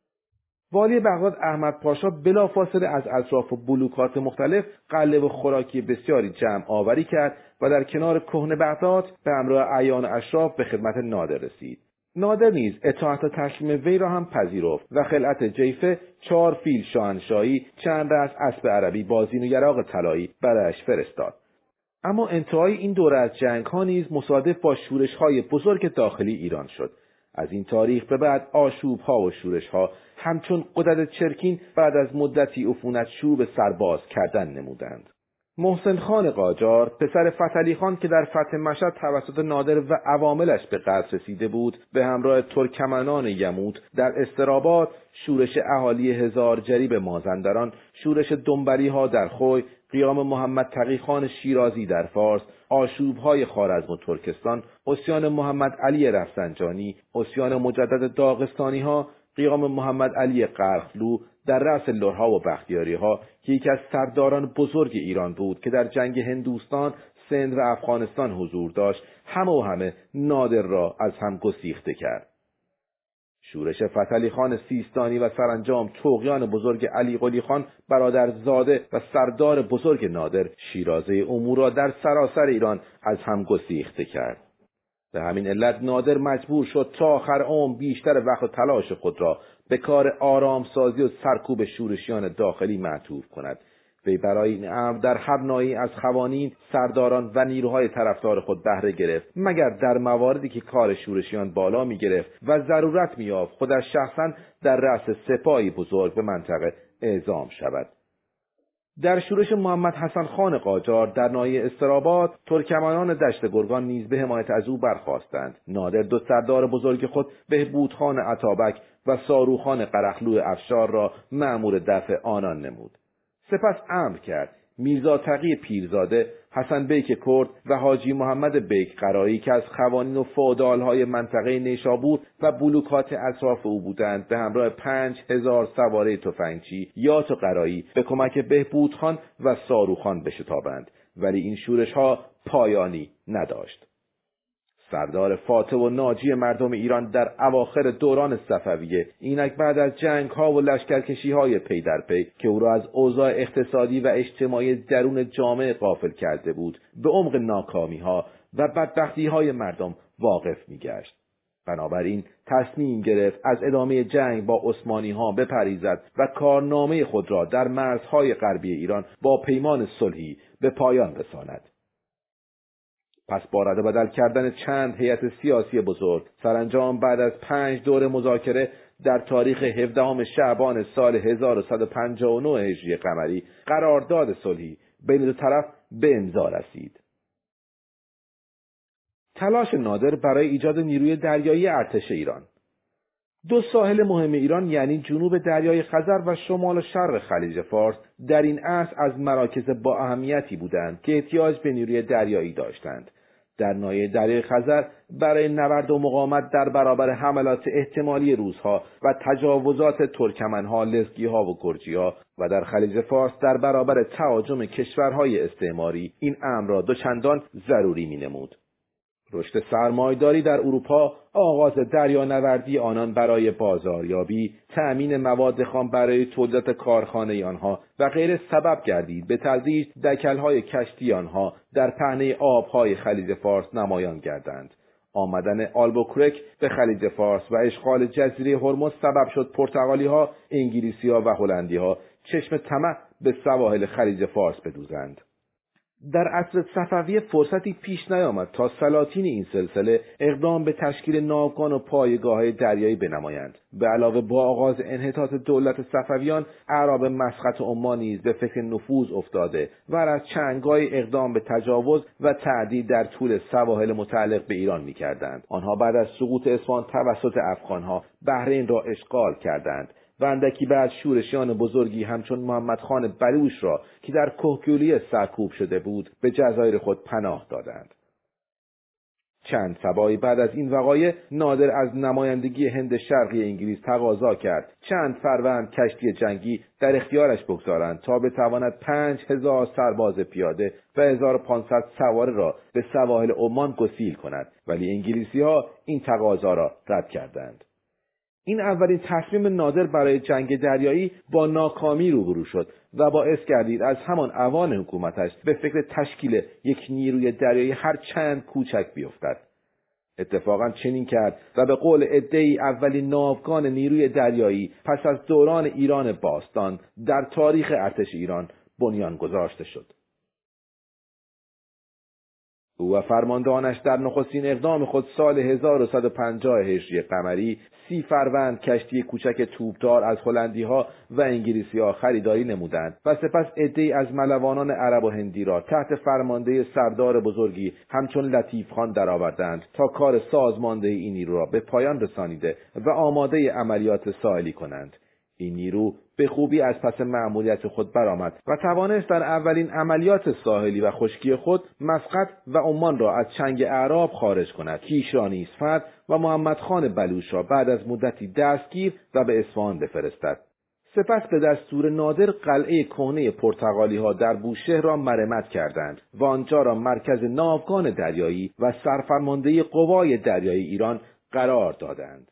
[SPEAKER 2] والی بغداد احمد پاشا بلافاصله از اطراف و بلوکات مختلف قلعه و خوراکی بسیاری جمع آوری کرد و در کنار کهنه بغداد به همراه اعیان و اشراف به خدمت نادر رسید. نادر نیز اطاعت و تسلیم وی را هم پذیرفت و خلعت جیفه 4 فیل شاهنشاهی، چند رأس اسب عربی با زین و یراق طلایی برایش فرستاد. اما انتهای این دوره از جنگ‌ها نیز مصادف با شورش‌های بزرگ داخلی ایران شد. از این تاریخ به بعد آشوب‌ها و شورش‌ها همچون قدرت چرکین بعد از مدتی عفونت شروع به سرباز کردن نمودند. محسن خان قاجار پسر فتحعلی خان که در فتح مشهد توسط نادر و عواملش به قصر رسیده بود، به همراه ترکمنان یمود در استراباد، شورش اهالی هزار جریب مازندران، شورش دنبری‌ها در خوی، قیام محمد تقی خان شیرازی در فارس، آشوب‌های خوارزم و ترکستان، عصیان محمد علی رفسنجانی، عصیان مجدد داغستانی‌ها، قیام محمد علی قرخلو در رأس لرها و بختیاری‌ها که یکی از سرداران بزرگ ایران بود که در جنگ هندوستان، سند و افغانستان حضور داشت، همه نادر را از هم گسیخته کرد. شورش فتحعلی خان سیستانی و سرانجام طغیان بزرگ علی قلی خان برادرزاده و سردار بزرگ نادر، شیرازه امور را در سراسر ایران از هم گسیخته کرد. به همین علت نادر مجبور شد تا آخر عمر بیشتر وقت و تلاش خود را به کار آرامسازی و سرکوب شورشیان داخلی معطوف کند. وی برای این امر در هر ناحیه‌ای از قوانین، سرداران و نیروهای طرفدار خود بهره گرفت، مگر در مواردی که کار شورشیان بالا می گرفت و ضرورت می یافت خودش شخصا در رأس سپاهی بزرگ به منطقه اعزام شود. در شورش محمد حسن خان قاجار در ناحیه استراباد، ترکمنان دشت گرگان نیز به حمایت از او برخاستند. نادر 2 سردار بزرگ خود بهبود خان عطابک و ساروخ خان قرخلو افشار را مأمور دفع آنان نمود. سپس امر کرد میرزا تقی پیرزاده، حسن بیک کرد و حاجی محمد بیک قرایی که از قوانین و فئودال‌های منطقه نیشابور و بلوکات اطراف او بودند، به همراه 5,000 سواره تفنگچی یات و قرایی به کمک بهبود خان و ساروخ خان بشتابند. ولی این شورش‌ها پایانی نداشت. سردار فاتح و ناجی مردم ایران در اواخر دوران صفویه، اینک بعد از جنگ‌ها و لشکرکشی‌های پی در پی که او را از اوضاع اقتصادی و اجتماعی درون جامعه غافل کرده بود، به عمق ناکامی‌ها و بدبختی‌های مردم واقف می‌گشت. بنابراین تصمیم گرفت از ادامه جنگ با عثمانی‌ها بپریزد و کارنامه خود را در مرزهای غربی ایران با پیمان صلحی به پایان رساند. پس با ردبدل کردن چند هیئت سیاسی بزرگ، سرانجام بعد از 5 دوره مذاکره در تاریخ 17 شعبان سال 1159 هجری قمری قرارداد صلحی بین 2 طرف به امضا رسید. تلاش نادر برای ایجاد نیروی دریایی ارتش ایران. دو ساحل مهم ایران یعنی جنوب دریای خزر و شمال و شرق خلیج فارس در این عصر از مراکز با اهمیتی بودند که احتیاج به نیروی دریایی داشتند. در ناحیه دریای خزر برای نبرد و مقاومت در برابر حملات احتمالی روس‌ها و تجاوزات ترکمن‌ها، لزگی‌ها و گرجی‌ها و در خلیج فارس در برابر تهاجم کشورهای استعماری این امر را دوچندان ضروری می‌نمود. رشد سرمایه‌داری در اروپا، آغاز دریانوردی آنان برای بازاریابی، تأمین مواد خام برای تولیدات کارخانه آنها و غیره سبب گردید به تدریج دکل‌های کشتی آنها در پهنه آب‌های خلیج فارس نمایان گردند. آمدن آلبوکرک به خلیج فارس و اشغال جزیره هرمز سبب شد پرتغالی‌ها، انگلیسی‌ها و هلندی‌ها چشم طمع به سواحل خلیج فارس بدوزند. در عصر صفویه فرصتی پیش نیامد تا سلاطین این سلسله اقدام به تشکیل ناوگان و پایگاه‌های دریایی بنمایند. به علاوه با آغاز انحطاط دولت صفویان، اعراب مسقط عمان نیز به فکر نفوذ افتاده و از چندگاه اقدام به تجاوز و تعدی در طول سواحل متعلق به ایران می‌کردند. آنها بعد از سقوط اصفهان توسط افغان‌ها بحرین را اشغال کردند و اندکی بعد شورشیان بزرگی همچون محمد خان بلوش را که در کهگیلویه سرکوب شده بود به جزایر خود پناه دادند. چند سبایی بعد از این وقایع نادر از نمایندگی هند شرقی انگلیس تقاضا کرد چند فروند کشتی جنگی در اختیارش بگذارند تا بتواند 5000 سرباز پیاده و 1500 سواره را به سواحل عمان گسیل کند، ولی انگلیسی‌ها این تقاضا را رد کردند. این اولین تصمیم نادر برای جنگ دریایی با ناکامی روبرو شد و باعث گردید از همان اوان حکومتش به فکر تشکیل یک نیروی دریایی هر چند کوچک بیفتد. اتفاقا چنین کرد و به قول عده‌ای اولین ناوگان نیروی دریایی پس از دوران ایران باستان در تاریخ ارتش ایران بنیان گذاشته شد. او و فرماندهانش در نخستین اقدام خود سال 1150 هجری قمری 30 فروند کشتی کوچک توپدار از هلندی‌ها و انگلیسی‌ها خریداری نمودند و سپس عده‌ای از ملوانان عرب و هندی را تحت فرمانده سردار بزرگی همچون لطیف خان درآوردند تا کار سازماندهی این نیرو را به پایان رسانیده و آماده عملیات ساحلی کنند. این نیرو به خوبی از پس مأموریت خود برآمد و توانست در اولین عملیات ساحلی و خشکی خود مسقط و عمان را از چنگ اعراب خارج کند. کیشانی اصفهان و محمد خان بلوش را بعد از مدتی دستگیر و به اصفهان بفرستد. سپس به دستور نادر قلعه کهنه پرتغالی‌ها در بوشهر را مرمت کردند و آنجا را مرکز ناوگان دریایی و سرفرماندهی قوای دریایی ایران قرار دادند.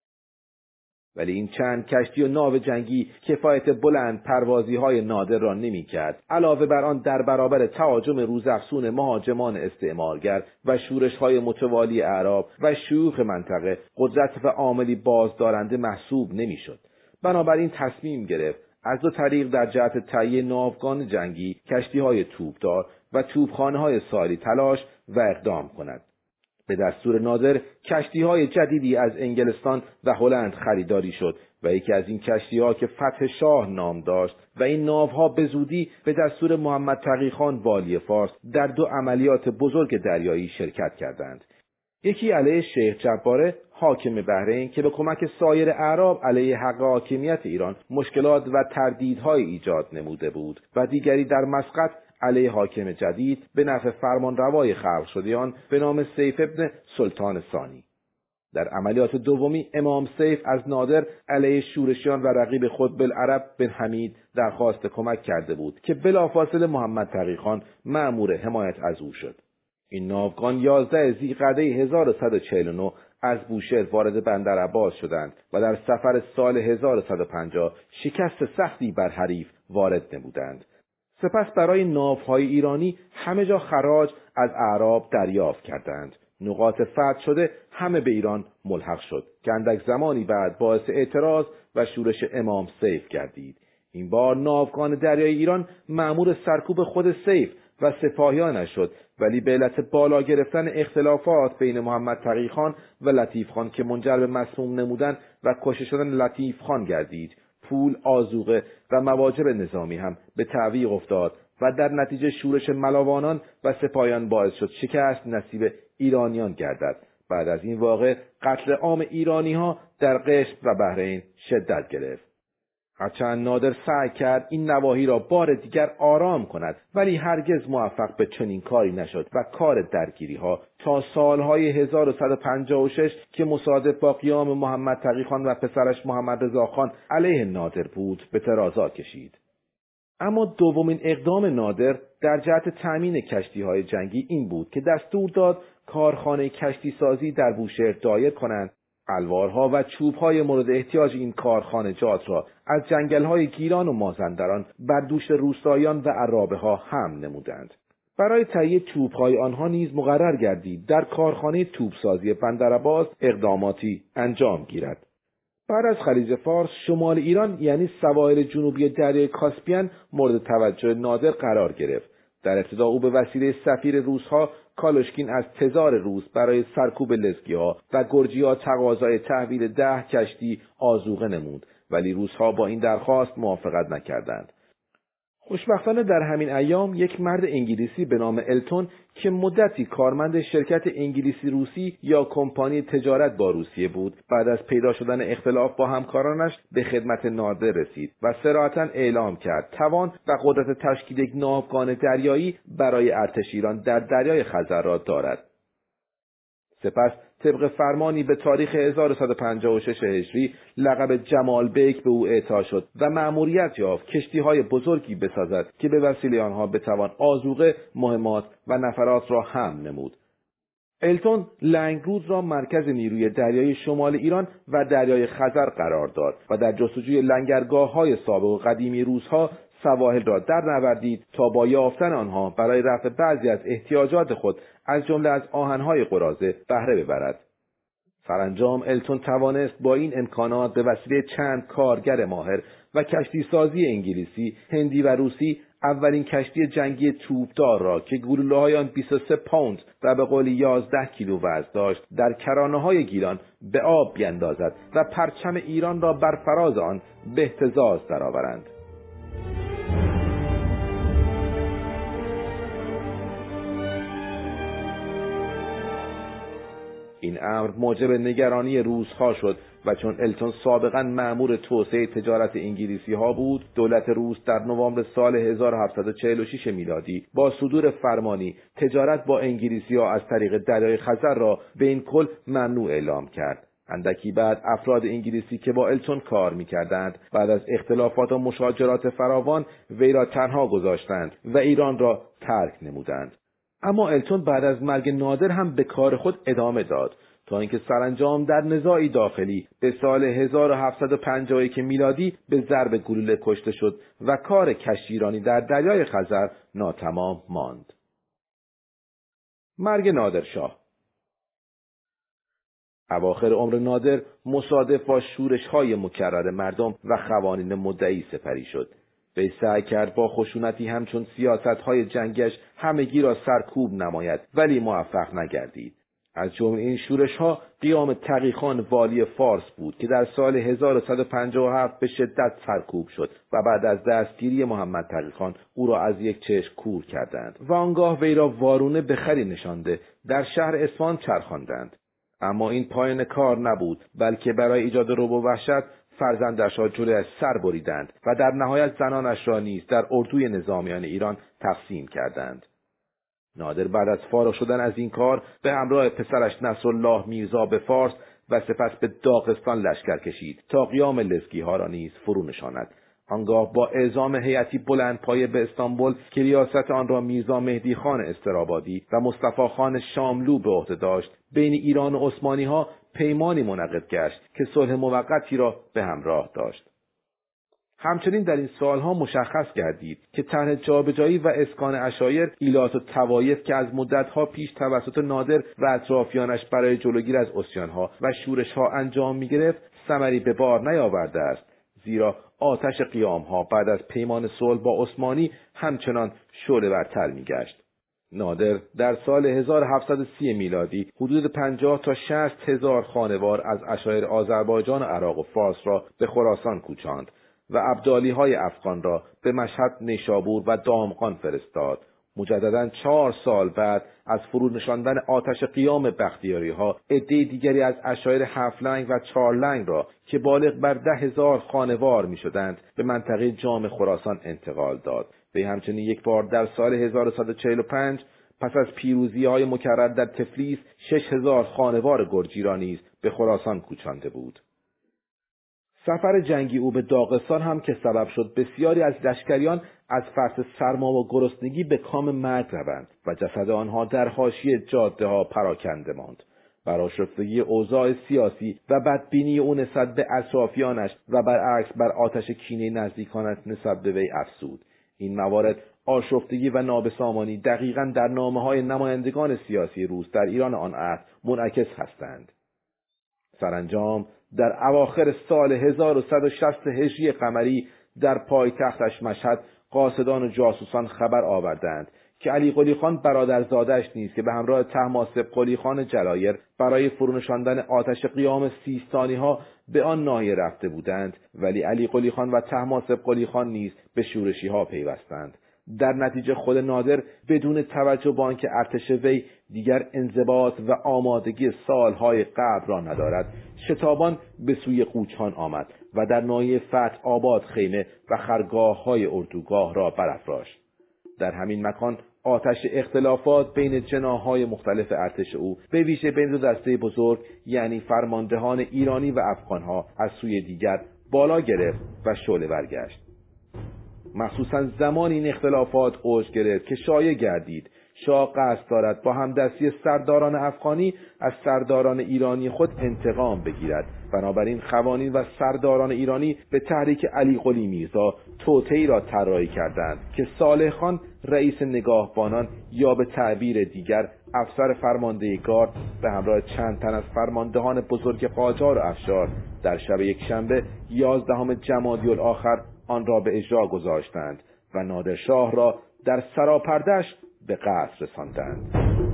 [SPEAKER 2] ولی این چند کشتی و ناو جنگی کفایت بلند پروازی‌های نادر را نمی‌کرد. علاوه بر آن در برابر تهاجم روزافزون مهاجمان استعمارگر و شورش‌های متوالی اعراب و شیوخ منطقه قدرت و عاملی بازدارنده محسوب نمی‌شد. بنابراین تصمیم گرفت از دو طریق در جهت تهیه ناوگان جنگی، کشتی‌های توپدار و توپخانه‌های ساحلی تلاش و اقدام کند. به دستور نادر کشتی‌های جدیدی از انگلستان و هلند خریداری شد و یکی از این کشتی‌ها که فتح شاه نام داشت و این ناوها به زودی به دستور محمد تقی‌خان والی فارس در دو عملیات بزرگ دریایی شرکت کردند. یکی علیه شیخ جباره حاکم بحرین که به کمک سایر اعراب علیه حق حاکمیت ایران مشکلات و تردیدهای ایجاد نموده بود و دیگری در مسقط علیه حاکم جدید به نفع فرمانروای خلق شدیان به نام سیف ابن سلطان ثانی. در عملیات دومی امام سیف از نادر علیه شورشیان و رقیب خود بالعرب بن حمید درخواست کمک کرده بود که بلافاصله محمد تقی‌خان مأمور حمایت از او شد. این ناوگان 11 ذی‌قعده 1149 از بوشهر وارد بندر عباس شدند و در سفر سال 1150 شکست سختی بر حریف وارد نمودند. سپس برای ناوهای ایرانی همه جا خراج از اعراب دریافت کردند. نقاط فتح شده همه به ایران ملحق شد که اندک زمانی بعد باعث اعتراض و شورش امام سیف گردید. این بار ناوگان دریای ایران مأمور سرکوب خود سیف و سپاهیانش شد، ولی به علت بالا گرفتن اختلافات بین محمد تقی‌خان و لطیف خان که منجر به مسموم نمودن و کشته شدن لطیف خان گردید، پول، آذوقه و مواجب نظامی هم به تعویق افتاد و در نتیجه شورش ملاوانان و سپاهیان باعث شد شکست نصیب ایرانیان گردد. بعد از این واقعه قتل عام ایرانی‌ها در قشم و بحرین شدت گرفت. هرچند نادر سعی کرد این نواحی را بار دیگر آرام کند، ولی هرگز موفق به چنین کاری نشد و کار درگیری‌ها تا سالهای 1156 که مصادف با قیام محمد تقی‌خان و پسرش محمد رضاخان علیه نادر بود به ترازا کشید. اما دومین اقدام نادر در جهت تأمین کشتی‌های جنگی این بود که دستور داد کارخانه کشتی سازی در بوشهر دایر کنند. الوارها و چوب‌های مورد احتیاج این کارخانجات را از جنگل‌های گیلان و مازندران بر دوش روستاییان و عرابه‌ها حمل نمودند. برای تهیه چوب‌های آنها نیز مقرر گردید در کارخانه توپسازی بندرعباس اقداماتی انجام گیرد. بعد از خلیج فارس، شمال ایران یعنی سواحل جنوبی دریای کاسپین مورد توجه نادر قرار گرفت. در ابتدا او به وسیله سفیر روس‌ها کالوشکین از تزار روس برای سرکوب لزگی‌ها و گرجی‌ها تقاضای تحویل 10 کشتی آذوقه نمود، ولی روس‌ها با این درخواست موافقت نکردند. خوشبختانه در همین ایام یک مرد انگلیسی به نام التون که مدتی کارمند شرکت انگلیسی روسی یا کمپانی تجارت با روسیه بود، بعد از پیدا شدن اختلاف با همکارانش به خدمت نادر رسید و صراحتاً اعلام کرد توان و قدرت تشکیل یک ناوگان دریایی برای ارتش ایران در دریای خزر را دارد. سپس طبق فرمانی به تاریخ 1156 هجری لقب جمال بیک به او اعطا شد و مأموریت یافت کشتی‌های بزرگی بسازد که به وسیله آنها بتوان آذوقه، مهمات و نفرات را حمل نمود. التون لنگرود را مرکز نیروی دریایی شمال ایران و دریای خزر قرار داد و در جستجوی لنگرگاه‌های سابق و قدیمی روس‌ها سواحل را در نوردید تا با یافتن آنها برای رفع بعضی از احتیاجات خود از جمله از آهن‌های قراضه بهره ببرد. سرانجام التون توانست با این امکانات به وسیله چند کارگر ماهر و کشتی سازی انگلیسی، هندی و روسی اولین کشتی جنگی توپدار را که گلوله‌های آن 23 پوند و به قول 11 کیلو وزن داشت در کرانه‌های گیلان به آب بیندازد و پرچم ایران را بر فراز آن به اهتزاز درآورند. این امر موجب نگرانی روس‌ها شد و چون التون سابقاً مأمور توسعه تجارت انگلیسی‌ها بود، دولت روس در نوامبر سال 1746 میلادی با صدور فرمانی تجارت با انگلیسی‌ها از طریق دریای خزر را به این کل ممنوع اعلام کرد. اندکی بعد افراد انگلیسی که با التون کار می‌کردند بعد از اختلافات و مشاجرات فراوان وی را تنها گذاشتند و ایران را ترک نمودند. اما التون بعد از مرگ نادر هم به کار خود ادامه داد تا اینکه سرانجام در نزاعی داخلی به سال 1751 میلادی به ضرب گلوله کشته شد و کار کشتیرانی در دریای خزر ناتمام ماند. مرگ نادرشاه. اواخر عمر نادر مصادف با شورش‌های مکرر مردم و قوانین مدعی سپری شد. وی سعی کرد با خشونتی همچون سیاست‌های جنگش همگی را سرکوب نماید، ولی موفق نگردید. از جمله این شورش‌ها قیام تقی‌خان والی فارس بود که در سال 1157 به شدت سرکوب شد و بعد از دستگیری محمد تقی‌خان او را از یک چشم کور کردند و آنگاه وی را وارونه به خری نشانده در شهر اصفهان چرخاندند. اما این پایان کار نبود، بلکه برای ایجاد رعب و وحشت فرزندش را جلویش سر بریدند و در نهایت زنانش را نیز در اردوی نظامیان ایران تقسیم کردند. نادر بعد از فارغ شدن از این کار به همراه پسرش نصرالله میرزا به فارس و سپس به داغستان لشکر کشید تا قیام لزگی‌ها را نیز فرو نشاند. آنگاه با اعزام هیئتی بلندپایه به استانبول که ریاست آن را میرزا مهدی خان استرابادی و مصطفی خان شاملو به عهده داشت، بین ایران و عثمانی‌ها پیمانی منعقد گشت که صلح موقتی را به همراه داشت. همچنین در این سالها مشخص گردید که طرح جابجایی و اسکان عشایر، ایلات و طوایف که از مدتها پیش توسط نادر و اطرافیانش برای جلوگیری از عصیان‌ها و شورش‌ها انجام می‌گرفت، ثمری به بار نیاورده است، زیرا آتش قیام‌ها بعد از پیمان صلح با عثمانی همچنان شعله‌ورتر می‌گشت. نادر در سال 1730 میلادی حدود 50 تا 60 هزار خانوار از عشایر آذربایجان و عراق و فارس را به خراسان کوچاند و ابدالی‌های افغان را به مشهد، نیشابور و دامغان فرستاد. مجدداً 4 سال بعد از فرو نشاندن آتش قیام بختیاری‌ها، عده دیگری از عشایر 7 لنگ و 4 لنگ را که بالغ بر 10,000 خانوار می‌شدند به منطقه جام خراسان انتقال داد. وی همچنین یک بار در سال 1145 پس از پیروزی‌های مکرر در تفلیس 6,000 خانوار گرجی را نیز به خراسان کوچانده بود. سفر جنگی او به داغستان هم که سبب شد بسیاری از لشکریان از فرط سرما و گرسنگی به کام مرگ روند و جسد آنها در حاشیه جاده‌ها پراکنده ماند. برآشفتگی اوضاع سیاسی و بدبینی او نسبت به اطرافیانش و برعکس بر آتش کینه نزدیکانش نسبت به وی افزود. این موارد آشفتگی و نابسامانی دقیقاً در نامه‌های نمایندگان سیاسی روس در ایران آن عهد منعکس هستند. سرانجام در اواخر سال 1160 هجری قمری در پایتختش مشهد قاصدان و جاسوسان خبر آوردند که علی قلی خان برادرزاده‌اش نیز که به همراه طهماسب قلی خان جلایر برای فرونشاندن آتش قیام سیستانی‌ها به آن ناحیه رفته بودند، ولی علی قلی خان و طهماسب قلی خان نیز به شورشی‌ها پیوستند. در نتیجه خود نادر بدون توجه به آنکه ارتش وی دیگر انضباط و آمادگی سالهای قبل را ندارد، شتابان به سوی قوچان آمد و در ناحیه فتح آباد خیمه و خرگاه‌های اردوگاه را برافراشت. در همین مکان آتش اختلافات بین جناح‌های مختلف ارتش او، به ویژه بین دو دسته بزرگ یعنی فرماندهان ایرانی و افغان‌ها، از سوی دیگر بالا گرفت و شعله ور گشت. مخصوصاً زمان این اختلافات اوج گرفت که شایع گردید شاه قصد دارد با همدستی سرداران افغانی از سرداران ایرانی خود انتقام بگیرد. بنابراین خوانین و سرداران ایرانی به تحریک علی قلی میرزا توطئه‌ای را طراحی کردند که صالح خان رئیس نگاهبانان یا به تعبیر دیگر افسر فرمانده گارد به همراه چند تن از فرماندهان بزرگ قاجار و افشار در شب یکشنبه 11 جمادی الاخر آن را به اجرا گذاشتند و نادرشاه را در سراپرده‌اش به قصر رساندند.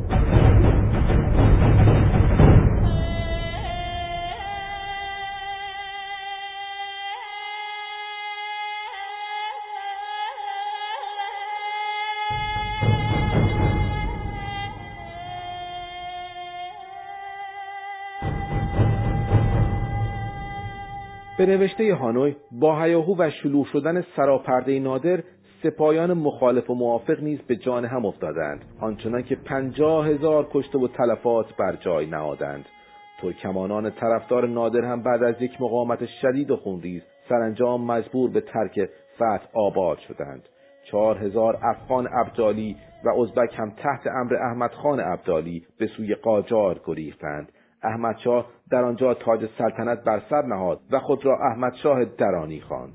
[SPEAKER 2] به نوشته هانوی با هیاهو و شلوغ شدن سراپرده نادر، سپاهیان مخالف و موافق نیز به جان هم افتادند، آنچنان که 50,000 کشته و تلفات بر جای نهادند. ترکمانان طرفدار نادر هم بعد از یک مقاومت شدید و خونریز سرانجام مجبور به ترک فتح آباد شدند. 4,000 افغان ابدالی و ازبک هم تحت امر احمد خان ابدالی به سوی قاجار گریختند. احمد شاه در آنجا تاج سلطنت بر سر نهاد و خود را احمد شاه درانی خواند.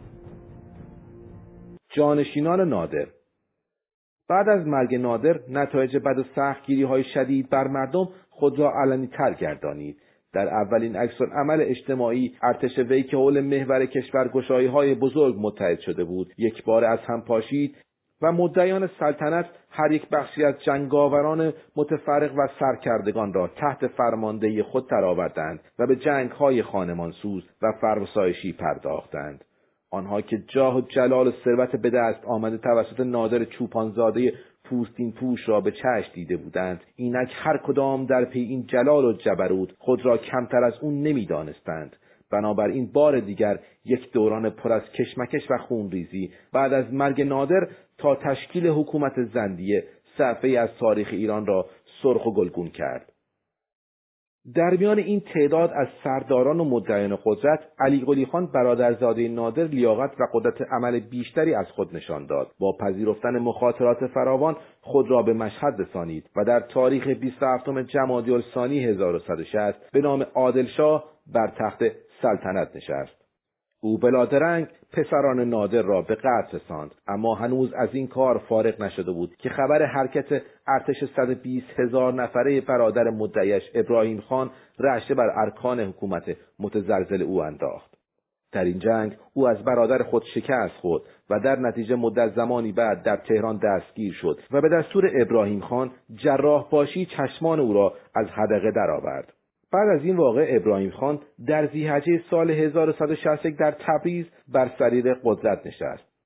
[SPEAKER 2] جانشینان نادر. بعد از مرگ نادر نتایج بد و سختگیری‌های شدید بر مردم خود را علنی تر گردانید. در اولین عکس‌العمل اجتماعی ارتش وی که حول محور کشورگشایی‌های بزرگ متحد شده بود یک بار از هم پاشید و مدعیان سلطنت هر یک بخشی از جنگاوران متفرق و سرکردگان را تحت فرماندهی خود درآوردند و به جنگ‌های خانمانسوز و فرسایشی پرداختند. آنها که جاه و جلال و ثروت به دست آمده توسط نادر چوپانزاده پوستین پوش را به چشم دیده بودند، اینک هر کدام در پی این جلال و جبروت خود را کمتر از اون نمی‌دانستند. بنابراین بار دیگر یک دوران پر از کشمکش و خونریزی بعد از مرگ نادر تا تشکیل حکومت زندیه صفحه‌ای از تاریخ ایران را سرخ و گلگون کرد. در میان این تعداد از سرداران و مدعیان قدرت، علی قلی خان برادرزاده نادر لیاقت و قدرت عمل بیشتری از خود نشان داد. با پذیرفتن مخاطرات فراوان خود را به مشهد رسانید و در تاریخ 27 جمادی الثانی 1160 به نام عادل شاه بر تخت سلطنت نشست. او بلادرنگ پسران نادر را به قتل رساند، اما هنوز از این کار فارغ نشده بود که خبر حرکت ارتش 120,000 نفره برادر مدعیش ابراهیم خان رعشه بر ارکان حکومت متزلزل او انداخت. در این جنگ او از برادر خود شکست خورد و در نتیجه مدت زمانی بعد در تهران دستگیر شد و به دستور ابراهیم خان جراح باشی چشمان او را از حدقه درآورد. بعد از این واقعه ابراهیم خان در ذی‌حجه سال 1161 در تبریز بر سریر قدرت نشست.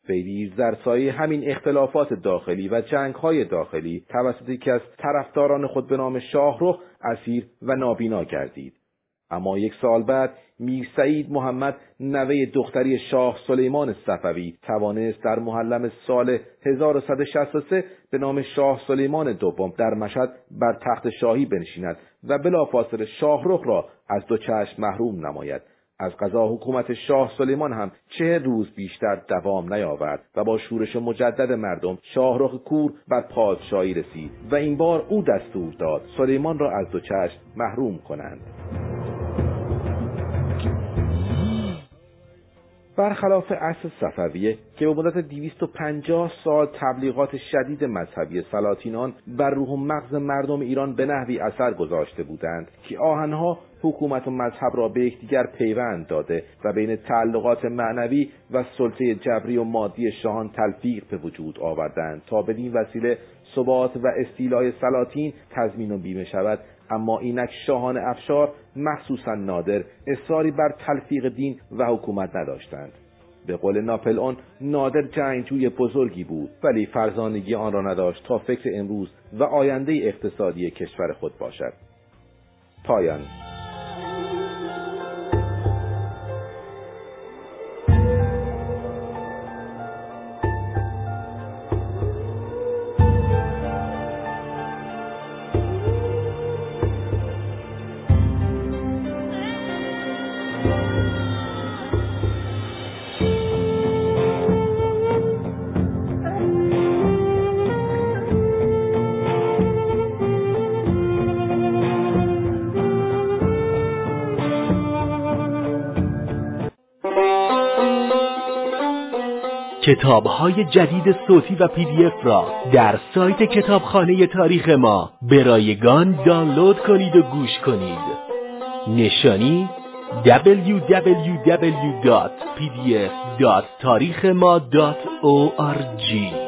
[SPEAKER 2] وی در سایه همین اختلافات داخلی و جنگ‌های داخلی توسط یکی از طرفداران خود به نام شاهرخ اسیر و نابینا گردید. اما 1 سال بعد میر سعید محمد نوه دختری شاه سلیمان صفوی توانست در محرم سال 1163 به نام شاه سلیمان دوم در مشهد بر تخت شاهی بنشیند و بلافاصله شاهرخ را از 2 چشم محروم نماید. از قضا حکومت شاه سلیمان هم 40 روز بیشتر دوام نیاورد و با شورش مجدد مردم شاهرخ کور بر پادشاهی رسید و این بار او دستور داد سلیمان را از 2 چشم محروم کنند. برخلاف عصر صفویه که به مدت 250 سال تبلیغات شدید مذهبی سلاطینان بر روح و مغز مردم ایران به نحوی اثر گذاشته بودند که آهنها حکومت و مذهب را به یکدیگر پیوند داده و بین تعلقات معنوی و سلطه جبری و مادی شاهان تلفیق به وجود آوردند تا بدین وسیله ثبات و استیلای سلاطین تضمین و بیمه شود. اما اینک شاهان افشار مخصوصا نادر اصراری بر تلفیق دین و حکومت نداشتند. به قول ناپلئون نادر جنگجوی بزرگی بود ولی فرزانگی آن را نداشت تا فکر امروز و آینده اقتصادی کشور خود باشد. پایان.
[SPEAKER 1] کتاب‌های جدید صوتی و PDF را در سایت کتابخانه تاریخ ما به رایگان دانلود کنید و گوش کنید. نشانی www.pdf.tarikhema.org